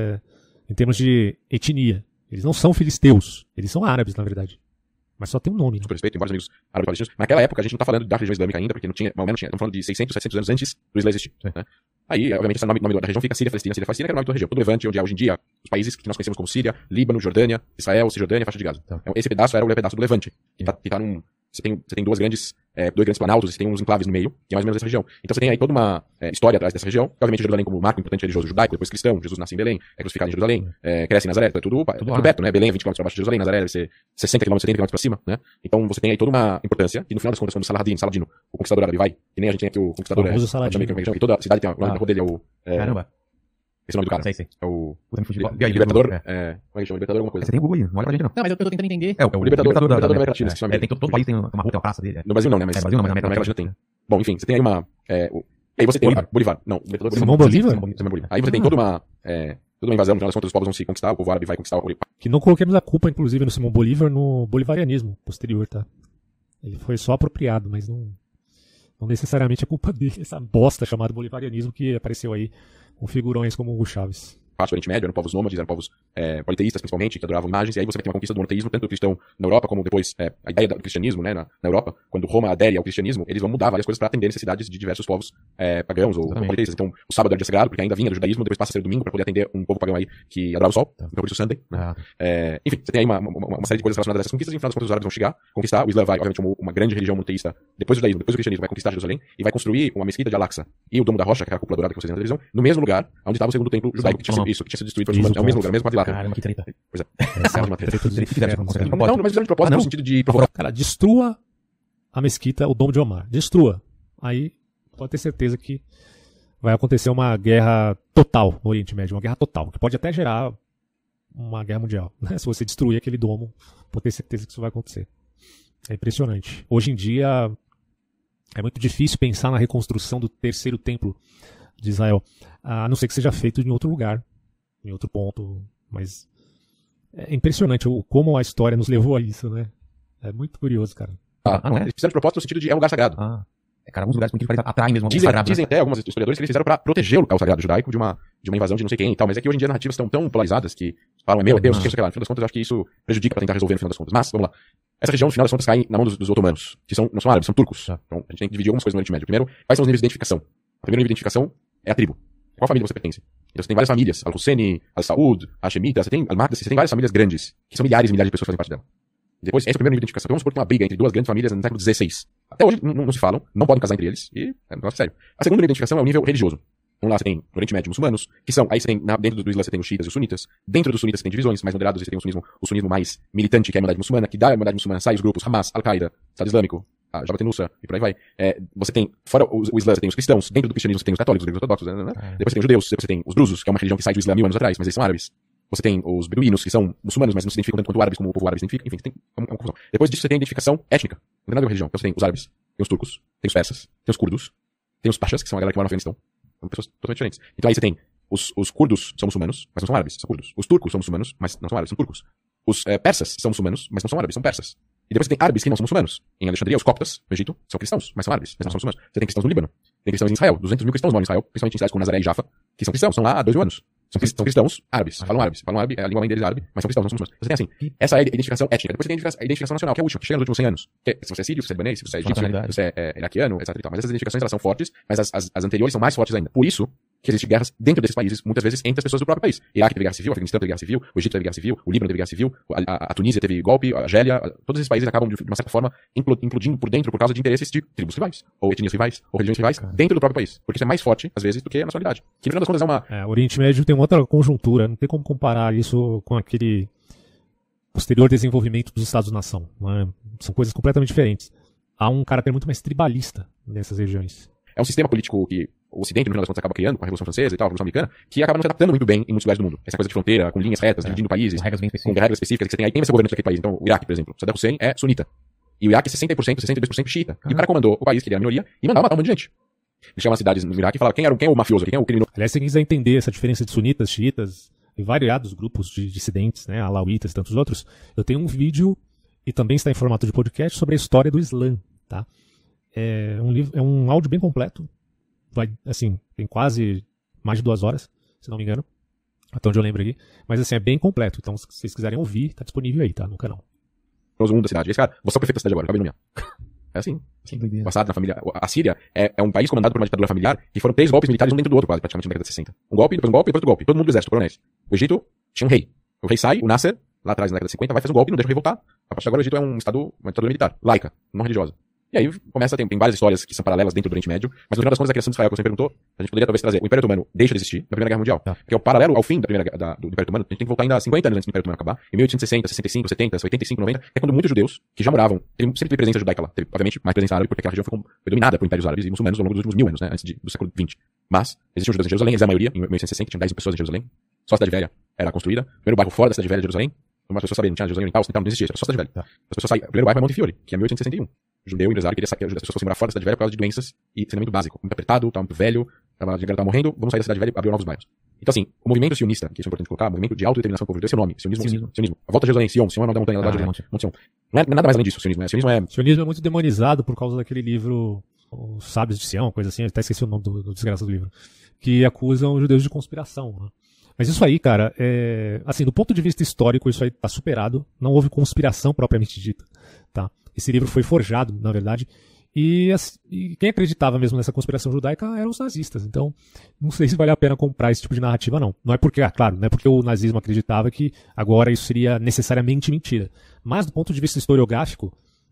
em termos de etnia. Eles não são filisteus, eles são árabes, na verdade. Mas só tem um nome. Super respeito, tem vários amigos árabes palestinos. Naquela época a gente não tá falando da religião islâmica ainda, porque não tinha, mal menos tinha. Estamos falando de 600, 700 anos antes do Islã existir. Né? Aí, obviamente, esse nome da região fica Síria, Palestina, que é o nome da região. Todo o Levante, onde há hoje em dia os países que nós conhecemos como Síria, Líbano, Jordânia, Israel, Cisjordânia, faixa de Gaza. Então, esse pedaço era o pedaço do Levante, que tá num... Você tem dois grandes planaltos, você tem uns enclaves no meio, que é mais ou menos essa região. Então você tem aí toda uma história atrás dessa região, que obviamente Jerusalém como marco importante religioso judaico, depois cristão, Jesus nasce em Belém, é crucificado em Jerusalém, cresce em Nazaré, é tudo perto, né? Belém é 20 km abaixo de Jerusalém, Nazaré deve ser 60 km, 70 km pra cima, né? Então você tem aí toda uma importância, e no final das contas, quando Saladino, o conquistador árabe vai, que nem a gente tem aqui o conquistador que toda a cidade tem o nome dele, é o... Caramba. Esse é o nome do cara. Sei. É o... Libertador. Como é que chama? Libertador alguma coisa. Você tem o Google aí, não olha pra gente não. Não, mas eu tô tentando entender. O Libertador da América Latina, esse nome. Tem todo país tem uma rua, tem uma praça dele. No Brasil não, né? Mas Brasil não, mas na América Latina tem. Bom, enfim, você tem aí uma... Aí você tem... Bolívar. Não, Libertador Simão Bolívar? Aí você tem toda uma invasão, no final das contas os povos vão se conquistar, o povo árabe vai conquistar o... Que não coloquemos a culpa, inclusive, no Simão Bolívar, no bolivarianismo posterior, tá? Ele foi só apropriado, mas não necessariamente é culpa dele, essa bosta chamada bolivarianismo que apareceu aí com figurões como Hugo Chávez. Parte do Oriente Médio, eram povos nômades, eram povos politeístas principalmente, que adoravam imagens, e aí você vai ter uma conquista do monoteísmo, tanto do cristão na Europa, como depois a ideia do cristianismo, né, na Europa, quando Roma adere ao cristianismo, eles vão mudar várias coisas para atender necessidades de diversos povos pagãos ou politeístas. Então, o sábado era dia sagrado, porque ainda vinha do judaísmo, depois passa a ser domingo para poder atender um povo pagão aí que adorava o sol, então por isso Sunday. Enfim, você tem aí uma série de coisas relacionadas a essas conquistas, e no final das contas os árabes vão chegar, conquistar, o Islã vai, obviamente, uma grande religião monoteísta, depois do judaísmo, depois do cristianismo, vai conquistar Jerusalém, e vai construir uma mesquita de Al-Aqsa e o Domo da Rocha, que é a cúpula dourada que vocês viram na televisão, no mesmo lugar onde estava o segundo templo judaico, que tinha sido destruído. É o mesmo lugar, mesmo quadrilátero. Caramba, que treta. Pois é. Uma treta. Não, mas fizeram de propósito no sentido de provocar. Cara, destrua a mesquita, o Domo de Omar. Destrua. Aí pode ter certeza que vai acontecer uma guerra total no Oriente Médio. Uma guerra total, que pode até gerar uma guerra mundial. Né? Se você destruir aquele domo, pode ter certeza que isso vai acontecer. É impressionante. Hoje em dia é muito difícil pensar na reconstrução do terceiro templo de Israel, a não ser que seja feito em outro lugar, em outro ponto, mas é impressionante como a história nos levou a isso, né? É muito curioso, cara. Não é? Eles fizeram de propósito no sentido de é um lugar sagrado. Cara, alguns lugares que atraem mesmo. Dizem até alguns historiadores que eles fizeram para proteger o local sagrado judaico de uma invasão de não sei quem e tal, mas é que hoje em dia as narrativas estão tão polarizadas que falam, é meu, é Deus, sei lá. No final das contas, eu acho que isso prejudica para tentar resolver no final das contas. Mas, vamos lá. Essa região, no final das contas, cai na mão dos otomanos, que não são árabes, são turcos. Então, a gente tem que dividir algumas coisas no Oriente Médio. Primeiro, quais são os níveis de identificação? O primeiro nível de identificação é a tribo. Qual família você pertence? Então você tem várias famílias, Al-Husseini, Al-Saud, Hashemita, você tem Al-Maqdisi, você tem várias famílias grandes, que são milhares e milhares de pessoas que fazem parte dela. E depois, esse é o primeiro nível de identificação. Então, vamos supor que uma briga entre duas grandes famílias no século XVI. Até hoje não se falam, não podem casar entre eles, e é um negócio sério. A segunda nível de identificação é o nível religioso. Então lá você tem no Oriente Médio muçulmanos, que são, aí você tem, dentro do Islã você tem os xiitas e os sunitas, dentro dos sunitas você tem divisões mais moderadas, você tem o sunismo mais militante, que é a Irmandade Muçulmana, que da Irmandade Muçulmana sai os grupos Hamas, Al-Qaeda, Estado Islâmico, a Jabhat al-Nusra, e por aí vai. Você tem, fora o Islã, você tem os cristãos, dentro do cristianismo você tem os católicos, os gregos ortodoxos, depois você tem os judeus, depois você tem os drusos, que é uma religião que sai do Islã 1000 anos atrás, mas eles são árabes. Você tem os beduínos, que são muçulmanos, mas não se identificam tanto quanto árabes como o povo árabe se identifica. Enfim, você tem uma confusão. Depois disso você tem a identificação étnica, não tem nada a ver com religião. Então você tem os árabes, tem os turcos, tem os persas, tem os curdos, tem os pashas, que são a galera que mora no Afeganistão. São pessoas totalmente diferentes. Então aí você tem os curdos são muçulmanos, mas não são árabes, são curdos. Os turcos são muçulmanos, mas não são árabes, são turcos. Os persas são muçulmanos, mas não são árabes, são persas. E depois você tem árabes que não são muçulmanos. Em Alexandria, os coptas, no Egito, são cristãos, mas são árabes, mas não são muçulmanos. Você tem cristãos no Líbano, tem cristãos em Israel, 200 mil cristãos moram em Israel, principalmente em cidades como Nazaré e Jaffa, que são cristãos, são lá há 2 mil anos. São cristãos árabes, falam árabe, é a língua mãe deles árabe, mas são cristãos, não são muçulmanos. Você tem assim, essa é a identificação étnica. Depois você tem a identificação nacional, que é a última, que chega nos últimos 100 anos. Que se você é sírio, se você é libanês, se você é egípcio, se você é iraquiano, etc. Mas essas identificações elas são fortes, mas as anteriores são mais fortes ainda. Por isso que existem guerras dentro desses países, muitas vezes entre as pessoas do próprio país. Iraque teve guerra civil, o Afeganistão teve guerra civil, o Egito teve guerra civil, o Líbano teve guerra civil, a Tunísia teve golpe, a Argélia, todos esses países acabam de uma certa forma implodindo por dentro por causa de interesses de tribos rivais, ou etnias rivais, ou religiões rivais, dentro do próprio país. Porque isso é mais forte, às vezes, do que a nacionalidade. Que no final das contas é uma... o Oriente Médio tem uma outra conjuntura, não tem como comparar isso com aquele posterior desenvolvimento dos Estados-nação. São coisas completamente diferentes. Há um caráter muito mais tribalista nessas regiões. É um sistema político que o Ocidente, no final das contas, acaba criando, com a Revolução Francesa e tal, a Revolução Americana, que acaba não se adaptando muito bem em muitos lugares do mundo. Essa coisa de fronteira, com linhas retas, dividindo países, com regras específicas que você tem aí. Quem vai ser o governo daquele país? Então, o Iraque, por exemplo, Saddam Hussein é sunita. E o Iraque é 60%, 62% xiita. E o cara comandou o país, que ele era a minoria, e mandava matar um monte de gente. Ele chegava nas cidades no Iraque e falava quem é o mafioso aqui, quem é o criminoso. Aliás, se você quiser entender essa diferença de sunitas, xiitas e variados grupos de dissidentes, né, alauítas e tantos outros, eu tenho um vídeo, e também está em formato de podcast, sobre a história do Islã, tá? É um áudio bem completo. Tem quase mais de 2 horas, se não me engano, até onde eu lembro aqui. Mas assim, é bem completo. Então, se vocês quiserem ouvir, tá disponível aí, tá? No canal. Um da cidade. Esse cara, você é o prefeito da cidade agora, acabei de nomear. É assim. Passado na família. A Síria é um país comandado por uma ditadura familiar que foram 3 golpes militares um dentro do outro, quase, praticamente na década de 60. Um golpe, depois outro golpe. Todo mundo do exército, coronéis. O Egito tinha um rei. O rei sai, o Nasser, lá atrás na década de 50, vai fazer um golpe, não deixa o rei voltar. A partir de agora o Egito é uma ditadura militar, laica, não religiosa. E aí começa, tem várias histórias que são paralelas dentro do Oriente Médio, mas no final das contas a criação de Israel, que você perguntou, a gente poderia talvez trazer. O Império Otomano deixa de existir na Primeira Guerra Mundial. Porque é o paralelo ao fim do Império Otomano, a gente tem que voltar ainda 50 anos antes do Império Otomano acabar, em 1860, 65, 70, 85, 90, é quando muitos judeus que já moravam, sempre teve presença judaica lá, teve, obviamente, mais presença árabe, porque aquela região foi dominada por impérios árabes e muçulmanos ao longo dos últimos 1000 anos, né, antes do século XX. Mas existiam judeus em Jerusalém, eles eram a maioria, em 1860, tinha 10 mil pessoas em Jerusalém, só a Cidade Velha era construída, o primeiro bairro fora da Cidade Velha de Jerusalém, como as pessoas sabem, não tinha Jerusalém Oriental, não existia, era só a Cidade Velha. As pessoas saíram, o primeiro bairro é Montefiore, que é 1861. O judeu empresário queria que as pessoas fossem morar fora da Cidade Velha por causa de doenças e saneamento básico. Muito apertado, tava muito velho, a galera tava morrendo, vamos sair da Cidade Velha e abrir novos bairros. Então assim, o movimento sionista, que isso é importante colocar, o movimento de autodeterminação do povo judeu, esse é o nome, sionismo. A volta de Jerusalém, Sion é o nome da montanha lá de Monte Sion. Não é nada mais além disso, sionismo é... Sionismo é muito demonizado por causa daquele livro, Os Sábios de Sião, coisa assim, eu até esqueci o nome do desgraçado do livro, que acusam os judeus de conspiração, né? Mas isso aí, cara, assim, do ponto de vista histórico, isso aí tá superado. Não houve conspiração propriamente dita, tá? Esse livro foi forjado, na verdade, e quem acreditava mesmo nessa conspiração judaica eram os nazistas. Então, não sei se vale a pena comprar esse tipo de narrativa, não. Não é porque, claro, não é porque o nazismo acreditava que agora isso seria necessariamente mentira. Mas, do ponto de vista historiográfico,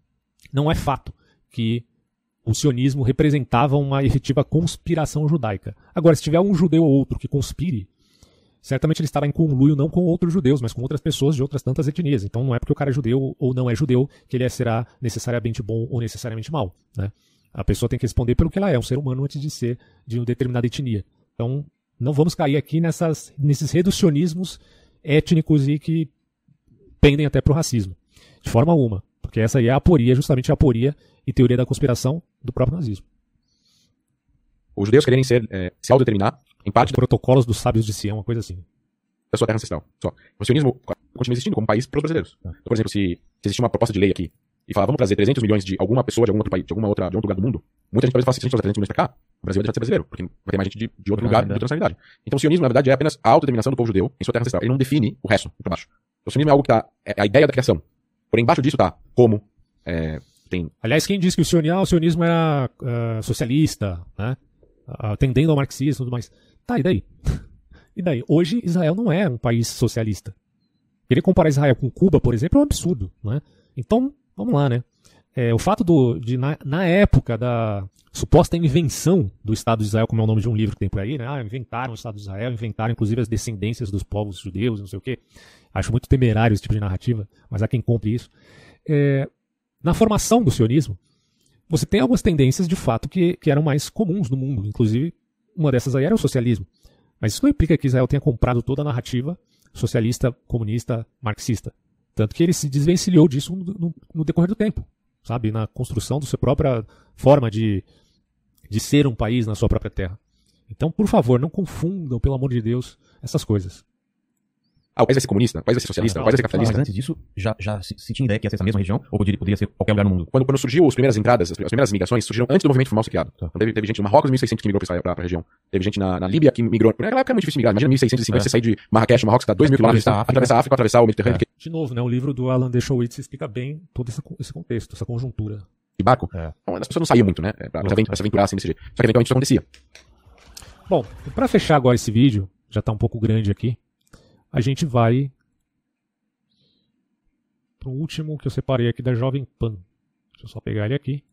não é fato que o sionismo representava uma efetiva conspiração judaica. Agora, se tiver um judeu ou outro que conspire, certamente ele estará em conluio não com outros judeus, mas com outras pessoas de outras tantas etnias. Então não é porque o cara é judeu ou não é judeu que ele será necessariamente bom ou necessariamente mau, né? A pessoa tem que responder pelo que ela é, um ser humano antes de ser de uma determinada etnia. Então não vamos cair aqui nesses reducionismos étnicos e que pendem até para o racismo. De forma alguma. Porque essa aí é a aporia, justamente a aporia e teoria da conspiração do próprio nazismo. Os judeus querem se autodeterminar em parte dos protocolos dos sábios de Sião, uma coisa assim. Da sua terra ancestral. Só. O sionismo continua existindo como país para os brasileiros. Então, por exemplo, se existir uma proposta de lei aqui e falar, vamos trazer 300 milhões de alguma pessoa de algum outro país, de outro lugar do mundo, muita gente talvez falar, se a gente trouxer 300 milhões para cá, o Brasil vai deixar de ser brasileiro, porque vai ter mais gente de outro lugar, de outra nacionalidade. Então o sionismo, na verdade, é apenas a autodeterminação do povo judeu em sua terra ancestral. Ele não define o resto, para baixo. O sionismo é algo que é a ideia da criação. Porém, embaixo disso tá como tem... Aliás, quem disse que o sionismo era socialista, né? Tendendo ao marxismo e tudo mais. Tá, e daí? E daí? Hoje, Israel não é um país socialista. Querer comparar Israel com Cuba, por exemplo, é um absurdo, né? Então, vamos lá, né? O fato de na época da suposta invenção do Estado de Israel, como é o nome de um livro que tem por aí, né? Inventaram o Estado de Israel, inventaram inclusive as descendências dos povos judeus, não sei o quê. Acho muito temerário esse tipo de narrativa, mas há quem compre isso. Na formação do sionismo, você tem algumas tendências de fato que eram mais comuns no mundo, inclusive uma dessas aí era o socialismo. Mas isso não implica que Israel tenha comprado toda a narrativa socialista, comunista, marxista. Tanto que ele se desvencilhou disso no decorrer do tempo, sabe? Na construção da sua própria forma de ser um país na sua própria terra. Então, por favor, não confundam, pelo amor de Deus, essas coisas. O país vai ser comunista, o país vai ser socialista, o país vai ser capitalista. Mas antes disso, já se tinha ideia que ia ser essa mesma região, ou poderia ser qualquer lugar no mundo? Quando surgiu as primeiras entradas, as primeiras migrações, surgiram antes do movimento formal ser criado. Então, teve gente no Marrocos, 1600, que migrou para a região. Teve gente na Líbia que migrou. Naquela época é muito difícil migrar. Imagina 1650, você sair de Marrakech, Marrocos, que está 2.000 quilômetros, atravessar a África, atravessar o Mediterrâneo. De novo, né, o livro do Alan Dershowitz explica bem todo esse contexto, essa conjuntura. De barco? Então, as pessoas não saíam muito, né? Pra se aventurar assim desse jeito. Só que eventualmente isso acontecia. Bom, para fechar agora esse vídeo, já está um pouco grande aqui, a gente vai para o último que eu separei aqui da Jovem Pan. Deixa eu só pegar ele aqui.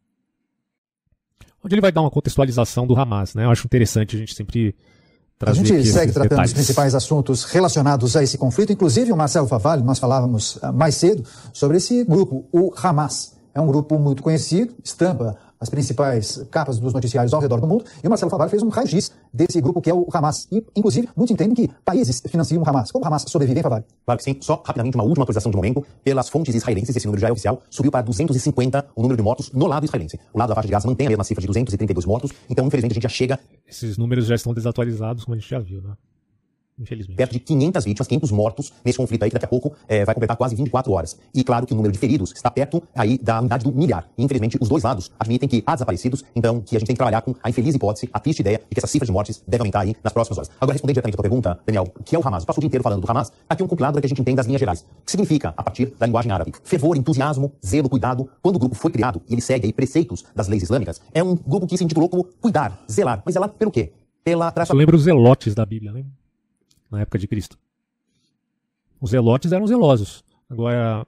Onde ele vai dar uma contextualização do Hamas, né? Eu acho interessante a gente sempre trazer aqui. A gente segue tratando os principais assuntos relacionados a esse conflito. Inclusive, o Marcelo Favalli, nós falávamos mais cedo sobre esse grupo, o Hamas. É um grupo muito conhecido, estampa as principais capas dos noticiários ao redor do mundo, e o Marcelo Favalli fez um raio-x desse grupo que é o Hamas. E, inclusive, muitos entendem que países financiam o Hamas. Como o Hamas sobrevive, hein, Favalli? Claro que sim. Só rapidamente uma última atualização de momento. Pelas fontes israelenses, esse número já é oficial, subiu para 250 o número de mortos no lado israelense. O lado da faixa de Gaza mantém a mesma cifra de 232 mortos, então, infelizmente, a gente já chega... Esses números já estão desatualizados, como a gente já viu, né? Infelizmente. Perto de 500 vítimas, 500 mortos nesse conflito aí, que daqui a pouco vai completar quase 24 horas. E claro que o número de feridos está perto aí da unidade do milhar. E infelizmente os dois lados admitem que há desaparecidos, então que a gente tem que trabalhar com a infeliz hipótese, a triste ideia de que essa cifra de mortes deve aumentar aí nas próximas horas. Agora, respondendo diretamente a tua pergunta, Daniel, o que é o Hamas? Eu passo o dia inteiro falando do Hamas. Aqui um compilado para que a gente entenda as linhas gerais. O que significa, a partir da linguagem árabe? Fervor, entusiasmo, zelo, cuidado. Quando o grupo foi criado e ele segue aí preceitos das leis islâmicas, é um grupo que se intitulou como cuidar, zelar. Mas zelar pelo quê? Eu lembro os zelotes da Bíblia, né? Na época de Cristo. Os zelotes eram zelosos. Agora,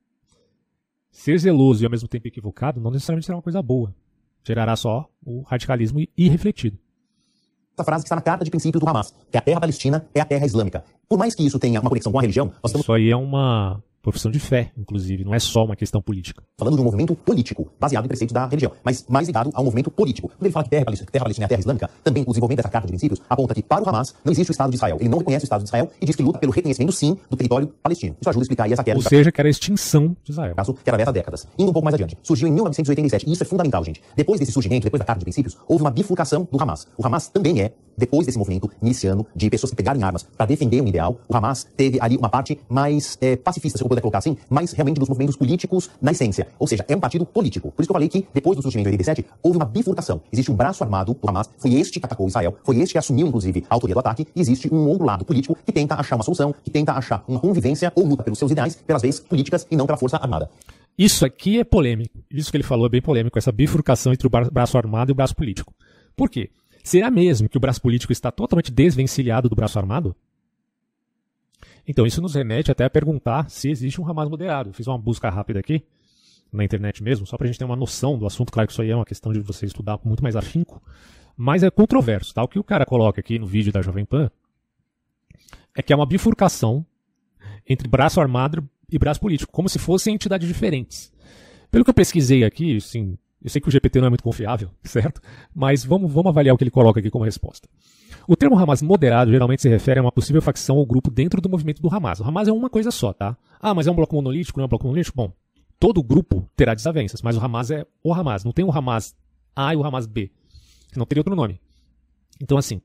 ser zeloso e ao mesmo tempo equivocado não necessariamente será uma coisa boa. Gerará só o radicalismo irrefletido. Essa frase que está na carta de princípios do Hamas, que a terra palestina é a terra islâmica. Por mais que isso tenha uma conexão com a religião, nós estamos... Isso aí é uma profissão de fé, inclusive, não é só uma questão política. Falando de um movimento político, baseado em preceitos da religião, mas mais ligado a um movimento político. Quando ele fala que terra palestina é a terra islâmica, também o desenvolvimento dessa carta de princípios aponta que para o Hamas não existe o Estado de Israel. Ele não reconhece o Estado de Israel e diz que luta pelo reconhecimento, sim, do território palestino. Isso ajuda a explicar aí essa queda. Ou seja, que era a extinção de Israel. Que atravessa décadas. Indo um pouco mais adiante. Surgiu em 1987, e isso é fundamental, gente. Depois desse surgimento, depois da carta de princípios, houve uma bifurcação do Hamas. O Hamas também depois desse movimento miliciano de pessoas que pegaram armas para defender um ideal, o Hamas teve ali uma parte mais pacifista, se eu puder colocar assim, mais realmente dos movimentos políticos na essência. Ou seja, é um partido político. Por isso que eu falei que, depois do surgimento de 87, houve uma bifurcação. Existe um braço armado do Hamas, foi este que atacou Israel, foi este que assumiu, inclusive, a autoria do ataque, e existe um outro lado político que tenta achar uma solução, que tenta achar uma convivência ou luta pelos seus ideais, pelas vezes políticas e não pela força armada. Isso aqui é polêmico. Isso que ele falou é bem polêmico, essa bifurcação entre o braço armado e o braço político. Por quê? Será mesmo que o braço político está totalmente desvencilhado do braço armado? Então isso nos remete até a perguntar se existe um Hamas moderado. Eu fiz uma busca rápida aqui, na internet mesmo, só para a gente ter uma noção do assunto. Claro que isso aí é uma questão de você estudar com muito mais afinco, mas é controverso. Tá? O que o cara coloca aqui no vídeo da Jovem Pan é que é uma bifurcação entre braço armado e braço político, como se fossem entidades diferentes. Pelo que eu pesquisei aqui, assim, eu sei que o GPT não é muito confiável, certo? Mas vamos avaliar o que ele coloca aqui como resposta. O termo Hamas moderado geralmente se refere a uma possível facção ou grupo dentro do movimento do Hamas. O Hamas é uma coisa só, tá? Ah, mas é um bloco monolítico, não é um bloco monolítico? Bom, todo grupo terá desavenças, mas o Hamas é o Hamas. Não tem o Hamas A e o Hamas B. Não teria outro nome. Então, assim,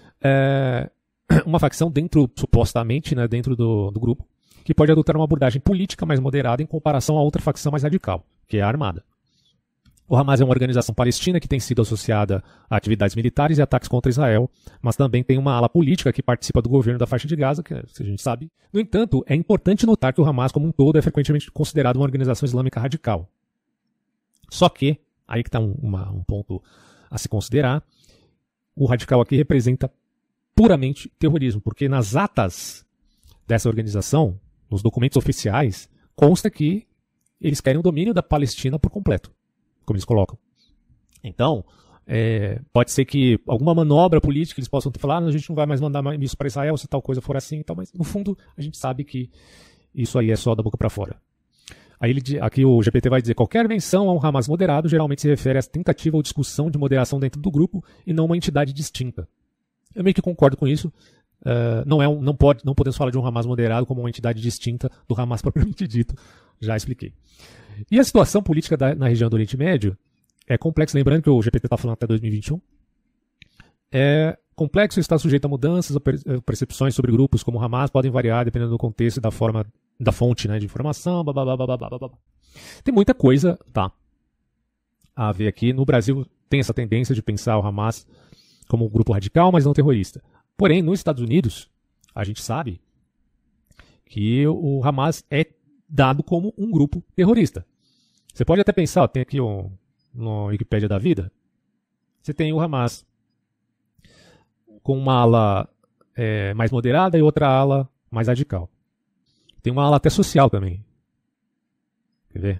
uma facção dentro, supostamente, né, dentro do grupo, que pode adotar uma abordagem política mais moderada em comparação a outra facção mais radical, que é a armada. O Hamas é uma organização palestina que tem sido associada a atividades militares e ataques contra Israel, mas também tem uma ala política que participa do governo da faixa de Gaza, que a gente sabe. No entanto, é importante notar que o Hamas como um todo é frequentemente considerado uma organização islâmica radical. Só que, aí que está um ponto a se considerar, o radical aqui representa puramente terrorismo, porque nas atas dessa organização, nos documentos oficiais, consta que eles querem o domínio da Palestina por completo, como eles colocam. Então, pode ser que alguma manobra política eles possam ter falado, a gente não vai mais mandar isso para Israel se tal coisa for assim, mas no fundo a gente sabe que isso aí é só da boca para fora. Aí aqui o GPT vai dizer, qualquer menção a um Hamas moderado geralmente se refere a tentativa ou discussão de moderação dentro do grupo e não uma entidade distinta. Eu meio que concordo com isso. Não podemos falar de um Hamas moderado como uma entidade distinta do Hamas propriamente dito. Já expliquei. E a situação política na região do Oriente Médio é complexa. Lembrando que o GPT está falando até 2021. É complexo e está sujeito a mudanças. Percepções sobre grupos como o Hamas podem variar dependendo do contexto e da forma da fonte, né, de informação. Blá, blá, blá, blá, blá, blá. Tem muita coisa a ver aqui. No Brasil tem essa tendência de pensar o Hamas como um grupo radical, mas não terrorista. Porém, nos Estados Unidos, a gente sabe que o Hamas é dado como um grupo terrorista. Você pode até pensar, tem aqui no Wikipédia da vida, você tem o Hamas. com uma ala mais moderada e outra ala mais radical. Tem uma ala até social também. Quer ver?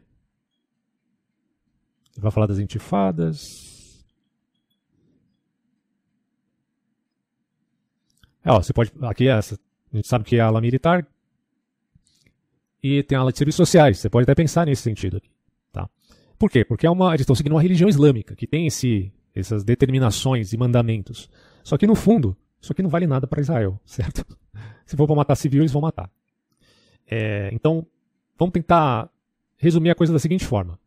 Ele vai falar das intifadas. Você pode. Aqui a gente sabe que é a ala militar. E tem a ala de serviços sociais. Você pode até pensar nesse sentido aqui. Tá? Por quê? Porque eles estão seguindo uma religião islâmica, que tem essas determinações e mandamentos. Só que no fundo, isso aqui não vale nada para Israel, certo? Se for para matar civil, eles vão matar. Então, vamos tentar resumir a coisa da seguinte forma.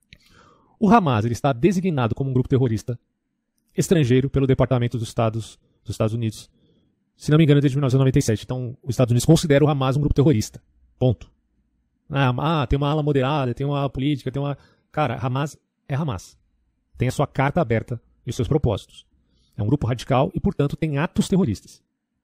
O Hamas ele está designado como um grupo terrorista estrangeiro pelo Departamento dos Estados Unidos, se não me engano, desde 1997. Então, os Estados Unidos consideram o Hamas um grupo terrorista. Ponto. Tem uma ala moderada, tem uma ala política, tem uma... Cara, Hamas é Hamas. Tem a sua carta aberta e os seus propósitos. É um grupo radical e, portanto, tem atos terroristas.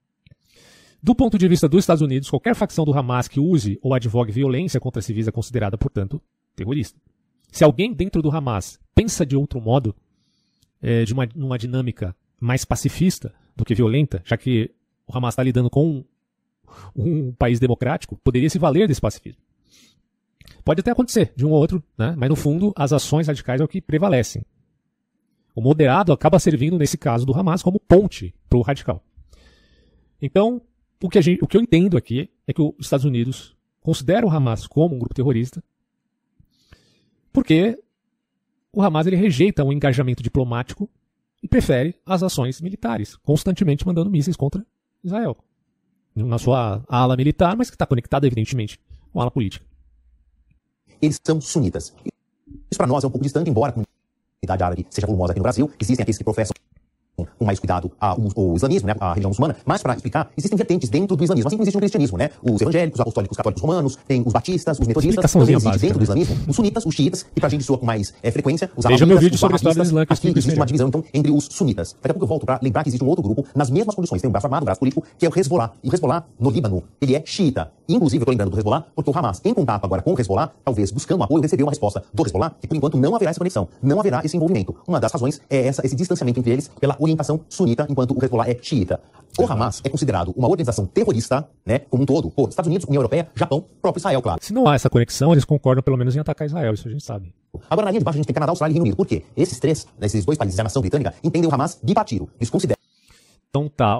Do ponto de vista dos Estados Unidos, qualquer facção do Hamas que use ou advogue violência contra civis é considerada, portanto, terrorista. Se alguém dentro do Hamas pensa de outro modo, numa dinâmica mais pacifista do que violenta, já que o Hamas está lidando com um país democrático, poderia se valer desse pacifismo. Pode até acontecer de um ou outro, né? Mas no fundo as ações radicais é o que prevalecem. O moderado acaba servindo, nesse caso do Hamas, como ponte para o radical. Então, o que eu entendo aqui é que os Estados Unidos consideram o Hamas como um grupo terrorista porque o Hamas ele rejeita um engajamento diplomático e prefere as ações militares, constantemente mandando mísseis contra Israel. Na sua ala militar, mas que está conectada, evidentemente, com a ala política. Eles são sunitas. Isso para nós é um pouco distante, embora a comunidade árabe seja volumosa aqui no Brasil. Existem aqueles que professam com mais cuidado o islamismo, né, a religião muçulmana, mas para explicar, existem vertentes dentro do islamismo, assim como existe no cristianismo, né? Os evangélicos, os apostólicos, os católicos romanos, tem os batistas, os metodistas, também existe dentro do islamismo os sunitas, os xiitas, e pra gente soa com mais frequência, os alawitas, meu vídeo sobre a história do Islã, que existe uma divisão, então, entre os sunitas. Daqui a pouco eu volto para lembrar que existe um outro grupo, nas mesmas condições, tem um braço armado, um braço político, que é o Hezbollah. E o Hezbollah, no Líbano, ele é xiita. Inclusive, eu tô lembrando do Hezbollah, porque o Hamas, em contato agora com o Hezbollah, talvez buscando um apoio, recebeu uma resposta do Hezbollah, que por enquanto não haverá essa conexão, não haverá esse envolvimento. Uma das razões é esse distanciamento entre eles pela orientação sunita, enquanto o Hezbollah é xiita. O Hamas é considerado uma organização terrorista, né, como um todo, por Estados Unidos, União Europeia, Japão, próprio Israel, claro. Se não há essa conexão, eles concordam pelo menos em atacar Israel, isso a gente sabe. Agora, na linha de baixo, a gente tem Canadá, Austrália e Reino Unido. Por quê? Esses dois países da nação britânica entendem o Hamas bipartido. Eles consideram... Então tá,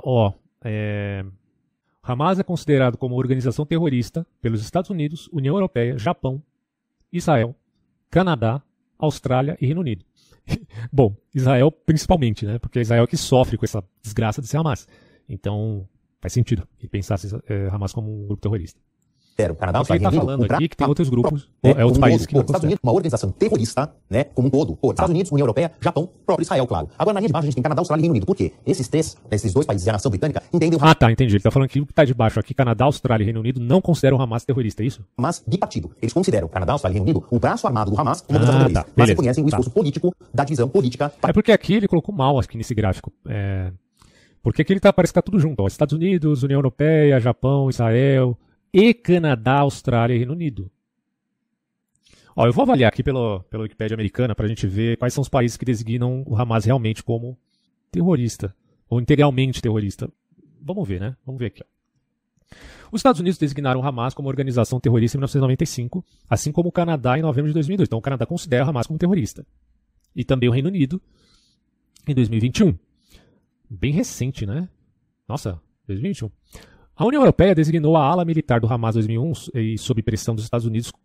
Hamas é considerado como organização terrorista pelos Estados Unidos, União Europeia, Japão, Israel, Canadá, Austrália e Reino Unido. Bom, Israel principalmente, né? Porque é Israel que sofre com essa desgraça de ser Hamas. Então, faz sentido pensar Hamas como um grupo terrorista. O Canadá, o que ele está falando aqui que tem outros grupos, outros países que não Estados Unidos, uma organização terrorista, né, como um todo, Estados Unidos, União Europeia, Japão, próprio Israel, claro. Agora, na linha de baixo, a gente tem Canadá, Austrália e Reino Unido. Por quê? Esses dois países da nação britânica entendem o Hamas... tá, entendi. Ele está falando que o que está de baixo aqui, Canadá, Austrália e Reino Unido, não consideram o Hamas terrorista, é isso? Hamas bipartido. Eles consideram Canadá, Austrália e Reino Unido o braço armado do Hamas como organização terrorista. Mas reconhecem o esforço político da divisão política... É porque aqui ele colocou mal, aqui nesse gráfico. Porque aqui ele parece que tá tudo junto. Estados Unidos, União Europeia, Japão, Israel... e Canadá, Austrália e Reino Unido. Eu vou avaliar aqui pela Wikipédia americana para a gente ver quais são os países que designam o Hamas realmente como terrorista, ou integralmente terrorista. Vamos ver, né? Vamos ver aqui. Os Estados Unidos designaram o Hamas como organização terrorista em 1995, assim como o Canadá em novembro de 2002. Então o Canadá considera o Hamas como terrorista. E também o Reino Unido em 2021. Bem recente, né? Nossa, 2021. A União Europeia designou a ala militar do Hamas em 2001 e sob pressão dos Estados Unidos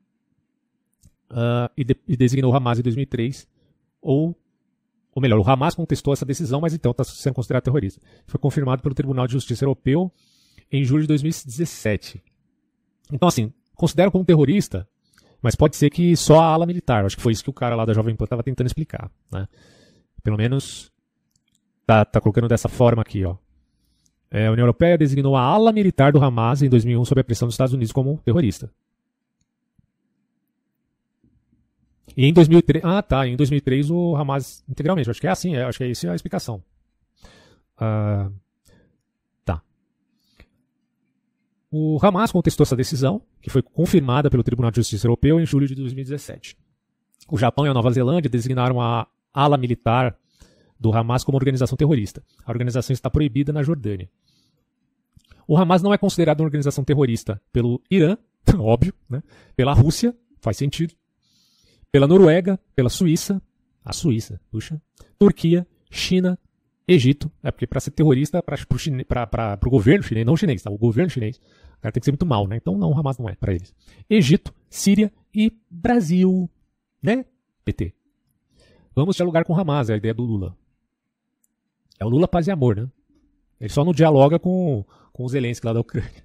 e designou o Hamas em 2003, ou melhor, o Hamas contestou essa decisão, mas então está sendo considerado terrorista. Foi confirmado pelo Tribunal de Justiça Europeu em julho de 2017. Então, assim, considero como terrorista, mas pode ser que só a ala militar. Acho que foi isso que o cara lá da Jovem Pan estava tentando explicar, né? Pelo menos tá colocando dessa forma aqui, ó. A União Europeia designou a ala militar do Hamas em 2001 sob a pressão dos Estados Unidos como terrorista. E em 2003... em 2003 o Hamas integralmente. Acho que é assim, acho que é essa a explicação. Tá. O Hamas contestou essa decisão, que foi confirmada pelo Tribunal de Justiça Europeu em julho de 2017. O Japão e a Nova Zelândia designaram a ala militar do Hamas como organização terrorista. A organização está proibida na Jordânia. O Hamas não é considerado uma organização terrorista pelo Irã, óbvio, né? Pela Rússia, faz sentido, pela Noruega, pela Suíça, a Suíça, puxa, Turquia, China, Egito, porque para ser terrorista, para o governo chinês, não o chinês, tá? O governo chinês, o cara tem que ser muito mal, né? Então não, o Hamas não é para eles. Egito, Síria e Brasil, né? PT. Vamos dialogar com o Hamas, é a ideia do Lula. É o Lula paz e amor, né? Ele só não dialoga com o Zelensky lá da Ucrânia.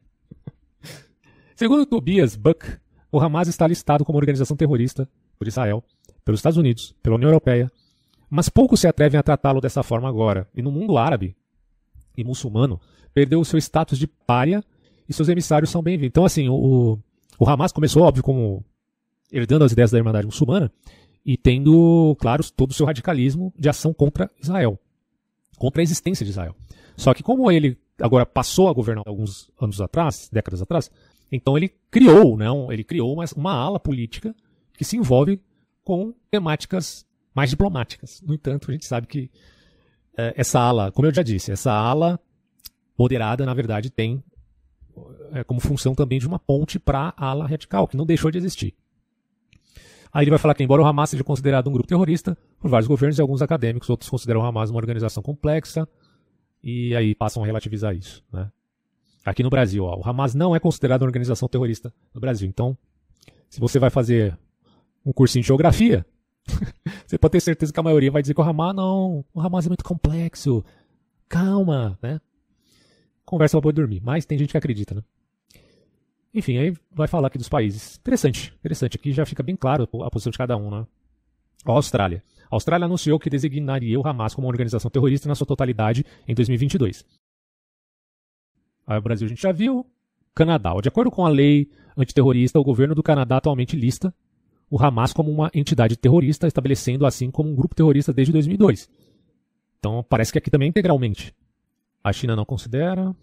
Segundo Tobias Buck, o Hamas está listado como organização terrorista por Israel, pelos Estados Unidos, pela União Europeia, mas poucos se atrevem a tratá-lo dessa forma agora. E no mundo árabe e muçulmano, perdeu o seu status de pária e seus emissários são bem-vindos. Então, assim, o Hamas começou, óbvio, como herdando as ideias da Irmandade Muçulmana e tendo, claro, todo o seu radicalismo de ação contra Israel, contra a existência de Israel. Só que como ele agora passou a governar alguns anos atrás, décadas atrás, então ele criou uma ala política que se envolve com temáticas mais diplomáticas. No entanto, a gente sabe que essa ala, como eu já disse, essa ala moderada, na verdade, tem como função também de uma ponte para a ala radical, que não deixou de existir. Aí ele vai falar que, embora o Hamas seja considerado um grupo terrorista, por vários governos e alguns acadêmicos, outros consideram o Hamas uma organização complexa, e aí passam a relativizar isso, né? Aqui no Brasil, ó, o Hamas não é considerado uma organização terrorista no Brasil. Então, se você vai fazer um cursinho de geografia, você pode ter certeza que a maioria vai dizer que o Hamas é muito complexo, calma, né? Conversa pra poder dormir, mas tem gente que acredita, né? Enfim, aí vai falar aqui dos países. Interessante. Aqui já fica bem claro a posição de cada um, né? A Austrália. A Austrália anunciou que designaria o Hamas como uma organização terrorista na sua totalidade em 2022. Aí o Brasil a gente já viu. Canadá. De acordo com a lei antiterrorista, o governo do Canadá atualmente lista o Hamas como uma entidade terrorista, estabelecendo assim como um grupo terrorista desde 2002. Então parece que aqui também integralmente. A China não considera.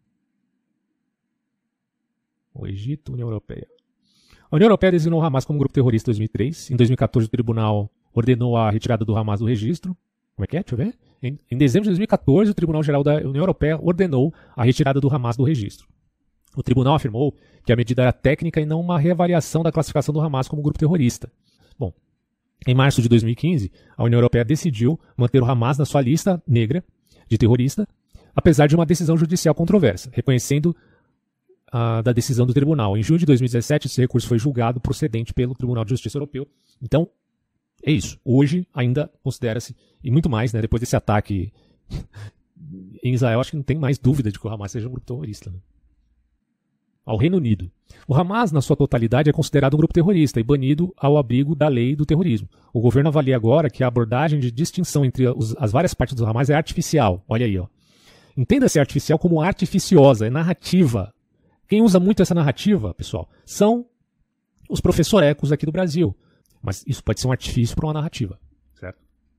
O Egito, União Europeia. A União Europeia designou o Hamas como um grupo terrorista em 2003. Em 2014, o tribunal ordenou a retirada do Hamas do registro. Como é que é? Deixa eu ver. Em dezembro de 2014, o Tribunal Geral da União Europeia ordenou a retirada do Hamas do registro. O tribunal afirmou que a medida era técnica e não uma reavaliação da classificação do Hamas como grupo terrorista. Bom, em março de 2015, a União Europeia decidiu manter o Hamas na sua lista negra de terrorista, apesar de uma decisão judicial controversa, reconhecendo da decisão do tribunal. Em junho de 2017, esse recurso foi julgado procedente pelo Tribunal de Justiça Europeu. Então, é isso. Hoje ainda considera-se, e muito mais, né, depois desse ataque em Israel, acho que não tem mais dúvida de que o Hamas seja um grupo terrorista. Né? Ao Reino Unido. O Hamas, na sua totalidade, é considerado um grupo terrorista e banido ao abrigo da lei do terrorismo. O governo avalia agora que a abordagem de distinção entre as várias partes do Hamas é artificial. Olha aí, ó. Entenda-se artificial como artificiosa, é narrativa. Quem usa muito essa narrativa, pessoal, são os professorecos aqui do Brasil. Mas isso pode ser um artifício para uma narrativa. Certo?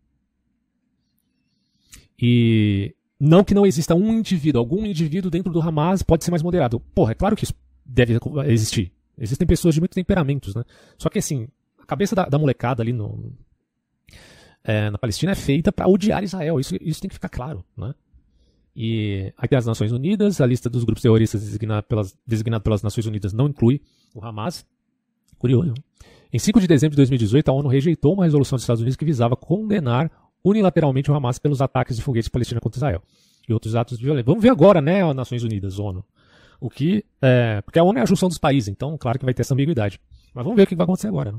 E não que não exista algum indivíduo dentro do Hamas pode ser mais moderado. Porra, é claro que isso deve existir. Existem pessoas de muitos temperamentos, né? Só que assim, a cabeça da molecada ali na Palestina é feita para odiar Israel. Isso tem que ficar claro, né? E aqui as Nações Unidas, a lista dos grupos terroristas designado pelas Nações Unidas não inclui o Hamas. Curioso. Em 5 de dezembro de 2018, a ONU rejeitou uma resolução dos Estados Unidos que visava condenar unilateralmente o Hamas pelos ataques de foguetes palestinos contra Israel e outros atos de violência. Vamos ver agora, né, as Nações Unidas, ONU. Porque a ONU é a junção dos países, então claro que vai ter essa ambiguidade. Mas vamos ver o que vai acontecer agora, né?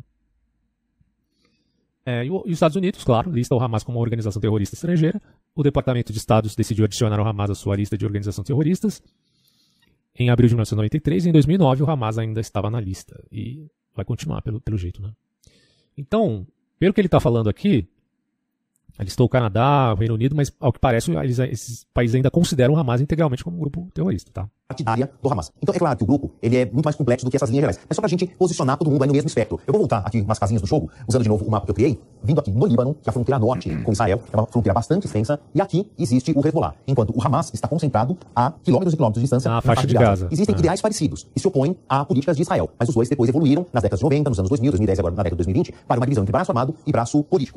E os Estados Unidos, claro, lista o Hamas como uma organização terrorista estrangeira. O Departamento de Estado decidiu adicionar o Hamas à sua lista de organizações terroristas em abril de 1993. E em 2009 o Hamas ainda estava na lista. E vai continuar pelo jeito, né? Então, pelo que ele está falando aqui, ele listou o Canadá, o Reino Unido, mas ao que parece esses países ainda consideram o Hamas integralmente como um grupo terrorista, tá? Partidária do Hamas. Então é claro que o grupo ele é muito mais complexo do que essas linhas gerais. É só pra gente posicionar todo mundo aí no mesmo espectro. Eu vou voltar aqui umas casinhas do jogo, usando de novo o mapa que eu criei, vindo aqui no Líbano, que é a fronteira norte com Israel, é uma fronteira bastante extensa, e aqui existe o Hezbollah, enquanto o Hamas está concentrado a quilômetros e quilômetros de distância na faixa de Gaza. Existem ideais parecidos e se opõem a políticas de Israel, mas os dois depois evoluíram nas décadas de 90, nos anos 2000, 2010 e agora na década de 2020 para uma divisão entre braço armado e braço político.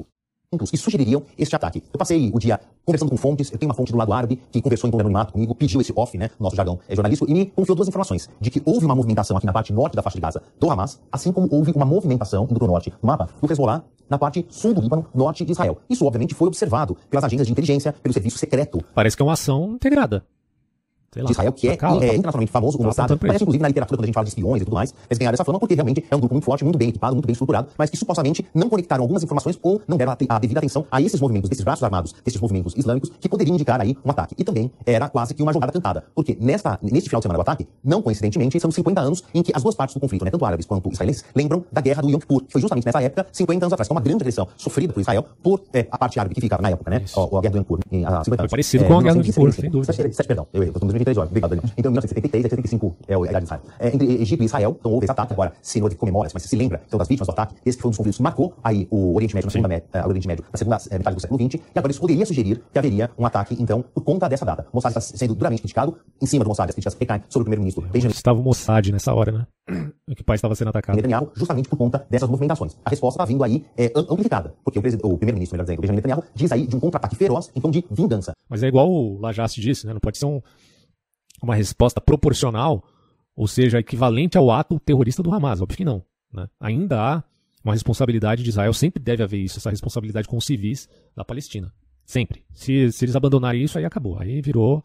que sugeririam este ataque. Eu passei o dia conversando com fontes, eu tenho uma fonte do lado árabe que conversou em tom de anonimato comigo, pediu esse off, né, nosso jargão jornalístico, e me confiou 2 informações, de que houve uma movimentação aqui na parte norte da faixa de Gaza do Hamas, assim como houve uma movimentação indo para o norte do mapa do Hezbollah, na parte sul do Líbano, norte de Israel. Isso, obviamente, foi observado pelas agências de inteligência, pelo serviço secreto. Parece que é uma ação integrada. De Israel, que é internacionalmente famoso, o Mossad, parece inclusive na literatura, quando a gente fala de espiões e tudo mais, eles ganharam essa fama porque realmente é um grupo muito forte, muito bem equipado, muito bem estruturado, mas que supostamente não conectaram algumas informações ou não deram a devida atenção a esses movimentos, desses braços armados, desses movimentos islâmicos, que poderiam indicar aí um ataque. E também era quase que uma jogada cantada, porque neste final de semana do ataque, não coincidentemente, são 50 anos em que as duas partes do conflito, né, tanto árabes quanto israelenses, lembram da guerra do Yom Kippur, que foi justamente nessa época, 50 anos atrás, que é uma grande agressão sofrida por Israel, por a parte árabe que ficava na época, né, a guerra do Yom Kippur, há 50 anos. Parecido com a guerra do Yom Kippur, sem dúvida. Perdão, eu estou em 2023, obrigado, Daniel. Então, em 1973 a 75 é a idade de Israel. Entre Egito e Israel, então houve esse ataque. Agora, se não comemora, mas se lembra então, das vítimas do ataque, esse que foi um dos conflitos que marcou aí o Oriente Médio na segunda metade do século XX, e agora isso poderia sugerir que haveria um ataque, então, por conta dessa data. O Mossad está sendo duramente criticado, em cima do Mossad, as críticas recaem sobre o primeiro-ministro Benjamin. Estava o Mossad nessa hora, né? Que o país estava sendo atacado. Netanyahu, justamente por conta dessas movimentações. A resposta está vindo aí amplificada, porque o primeiro-ministro, melhor dizendo, Benjamin Netanyahu, diz aí de um contra-ataque feroz, então de vingança. Mas é igual o Lajaste disse, né? Não pode ser uma resposta proporcional, ou seja, equivalente ao ato terrorista do Hamas. Óbvio que não. Né? Ainda há uma responsabilidade de Israel, sempre deve haver isso, essa responsabilidade com os civis da Palestina. Sempre. Se eles abandonarem isso, aí acabou. Aí virou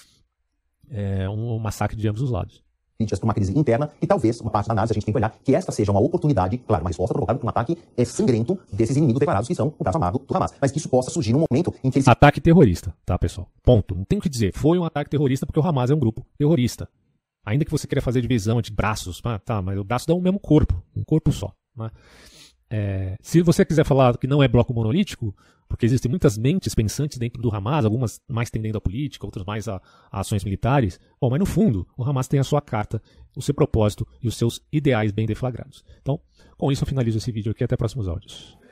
um massacre de ambos os lados. Para uma crise interna, e talvez uma parte da análise a gente tem que olhar que esta seja uma oportunidade, claro, uma resposta provocada por um ataque sangrento desses inimigos declarados que são o braço armado do Hamas. Mas que isso possa surgir num momento em que eles... Ataque terrorista, tá, pessoal? Ponto. Não tem o que dizer. Foi um ataque terrorista porque o Hamas é um grupo terrorista. Ainda que você queira fazer divisão entre braços, mas o braço dá o mesmo corpo, um corpo só. Né? Se você quiser falar que não é bloco monolítico, porque existem muitas mentes pensantes dentro do Hamas, algumas mais tendendo à política, outras mais a ações militares, mas no fundo, o Hamas tem a sua carta, o seu propósito e os seus ideais bem deflagrados. Então, com isso eu finalizo esse vídeo aqui, até próximos áudios.